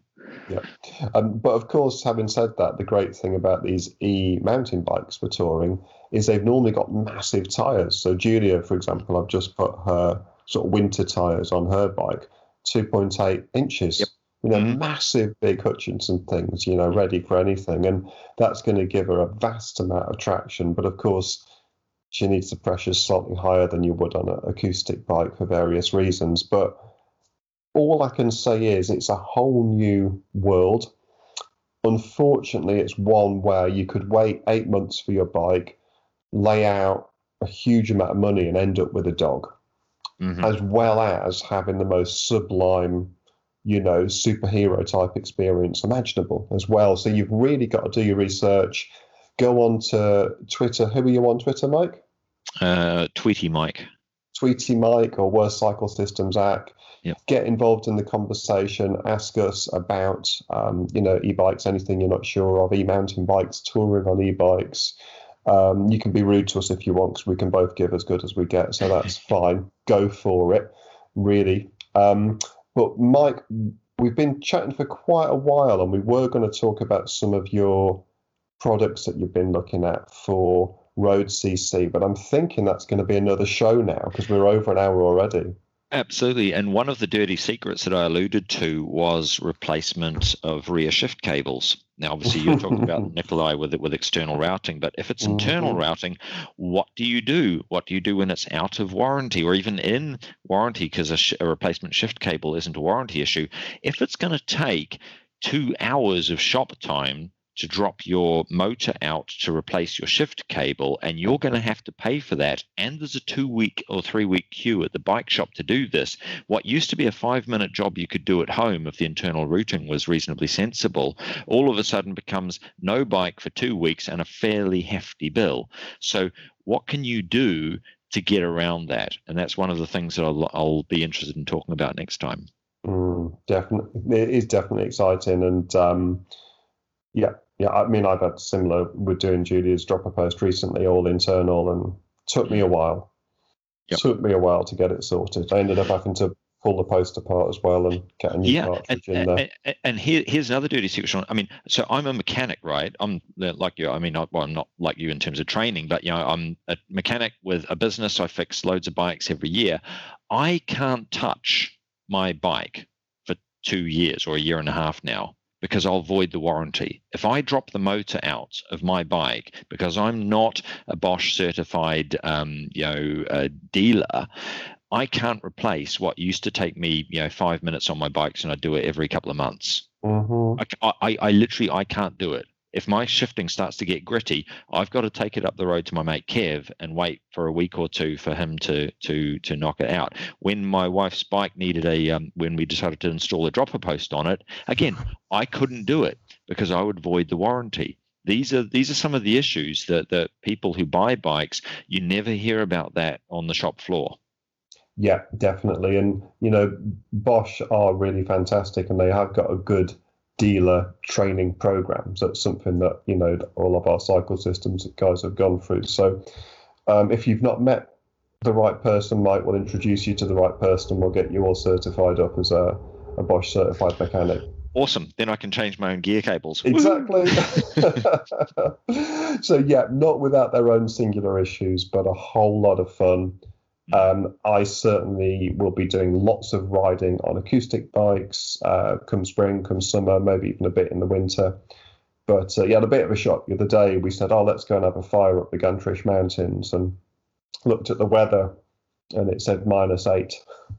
But of course, having said that, the great thing about these mountain bikes for touring is they've normally got massive tires. So Julia, for example, I've just put her sort of winter tires on her bike, 2.8 inches. Yep. Massive big Hutchinson things, ready for anything. And that's going to give her a vast amount of traction. But of course, she needs the pressures slightly higher than you would on an acoustic bike for various reasons. But all I can say is it's a whole new world. Unfortunately, it's one where you could wait 8 months for your bike, lay out a huge amount of money and end up with a dog, as well as having the most sublime superhero type experience imaginable as well. So you've really got to do your research. Go on to Twitter. Who are you on Twitter, Mike? Tweety Mike. Tweety Mike, or Worst Cycle Systems Ack. Yep. Get involved in the conversation. Ask us about, e-bikes, anything you're not sure of, e-mountain bikes, touring on e-bikes. You can be rude to us if you want, because we can both give as good as we get. So that's fine. Go for it, really. But Mike, we've been chatting for quite a while, and we were going to talk about some of your products that you've been looking at for Road CC, but I'm thinking that's going to be another show now because we're over an hour already. Absolutely. And one of the dirty secrets that I alluded to was replacement of rear shift cables. Now, obviously, you're talking about Nikolai with external routing, but if it's internal routing, what do you do? What do you do when it's out of warranty or even in warranty, because a replacement shift cable isn't a warranty issue? If it's going to take 2 hours of shop time to drop your motor out to replace your shift cable, and you're going to have to pay for that, and there's a 2-week or 3-week queue at the bike shop to do this, what used to be a 5-minute job you could do at home if the internal routing was reasonably sensible, all of a sudden becomes no bike for 2 weeks and a fairly hefty bill. So what can you do to get around that? And that's one of the things that I'll be interested in talking about next time. Definitely, it is definitely exciting, and yeah. I mean, I've had similar with doing Julia's dropper post recently, all internal, and took me a while. Yep. Took me a while to get it sorted. I ended up having to pull the post apart as well and get a new cartridge in there. And here's another dirty secret, Sean. I mean, so I'm a mechanic, right? I'm like you. I mean, I'm not like you in terms of training, but I'm a mechanic with a business. I fix loads of bikes every year. I can't touch my bike for 2 years or a year and a half now, because I'll void the warranty. If I drop the motor out of my bike because I'm not a Bosch certified, dealer, I can't replace what used to take me, 5 minutes on my bikes, and I do it every couple of months. I literally can't do it. If my shifting starts to get gritty, I've got to take it up the road to my mate Kev and wait for a week or two for him to knock it out. When my wife's bike needed when we decided to install a dropper post on it, again, I couldn't do it because I would void the warranty. These are some of the issues that people who buy bikes, you never hear about that on the shop floor. Yeah, definitely. And, Bosch are really fantastic, and they have got a good dealer training programs. That's something that all of our cycle systems guys have gone through. So if you've not met the right person, Mike will introduce you to the right person, and we'll get you all certified up as a Bosch certified mechanic. Awesome. Then I can change my own gear cables. Exactly. So yeah, not without their own singular issues, but a whole lot of fun. I certainly will be doing lots of riding on acoustic bikes come spring, come summer, maybe even a bit in the winter. But yeah, a bit of a shock the other day. We said, let's go and have a fire up the Guntrish Mountains, and looked at the weather, and it said -8.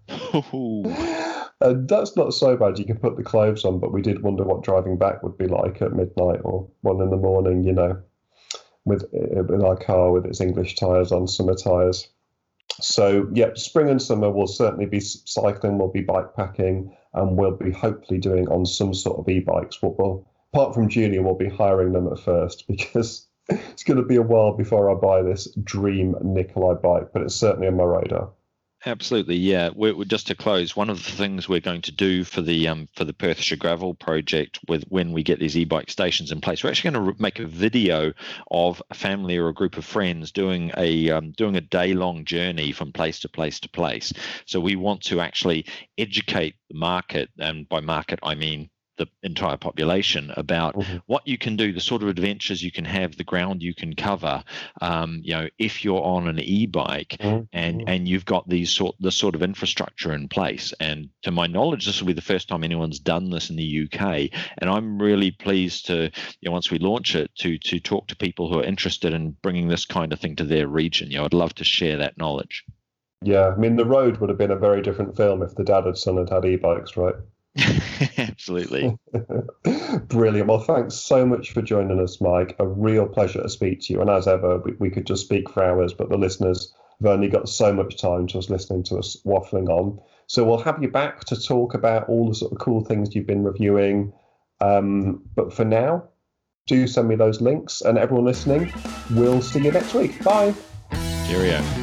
And that's not so bad. You can put the clothes on, but we did wonder what driving back would be like at midnight or 1 a.m, with our car with its English tyres on, summer tyres. So, yeah, spring and summer we'll certainly be cycling, we'll be bike packing, and we'll be hopefully doing on some sort of e-bikes. We'll apart from Julia, we'll be hiring them at first, because it's going to be a while before I buy this dream Nicolai bike, but it's certainly on my radar. Absolutely, yeah. We're just to close, one of the things we're going to do for the Perthshire Gravel project, with when we get these e-bike stations in place, we're actually going to make a video of a family or a group of friends doing a day-long journey from place to place to place. So we want to actually educate the market, and by market I mean the entire population, about what you can do, the sort of adventures you can have, the ground you can cover, if you're on an e-bike and you've got the sort of infrastructure in place. And to my knowledge, this will be the first time anyone's done this in the UK. And I'm really pleased to, once we launch it, to talk to people who are interested in bringing this kind of thing to their region. I'd love to share that knowledge. Yeah, I mean, The Road would have been a very different film if the dad and son had had e-bikes, right? Absolutely. Brilliant. Well, thanks so much for joining us, Mike. A real pleasure to speak to you. And as ever, we could just speak for hours, but the listeners have only got so much time just listening to us waffling on. So we'll have you back to talk about all the sort of cool things you've been reviewing. But for now, do send me those links. And everyone listening, we'll see you next week. Bye. Cheerio.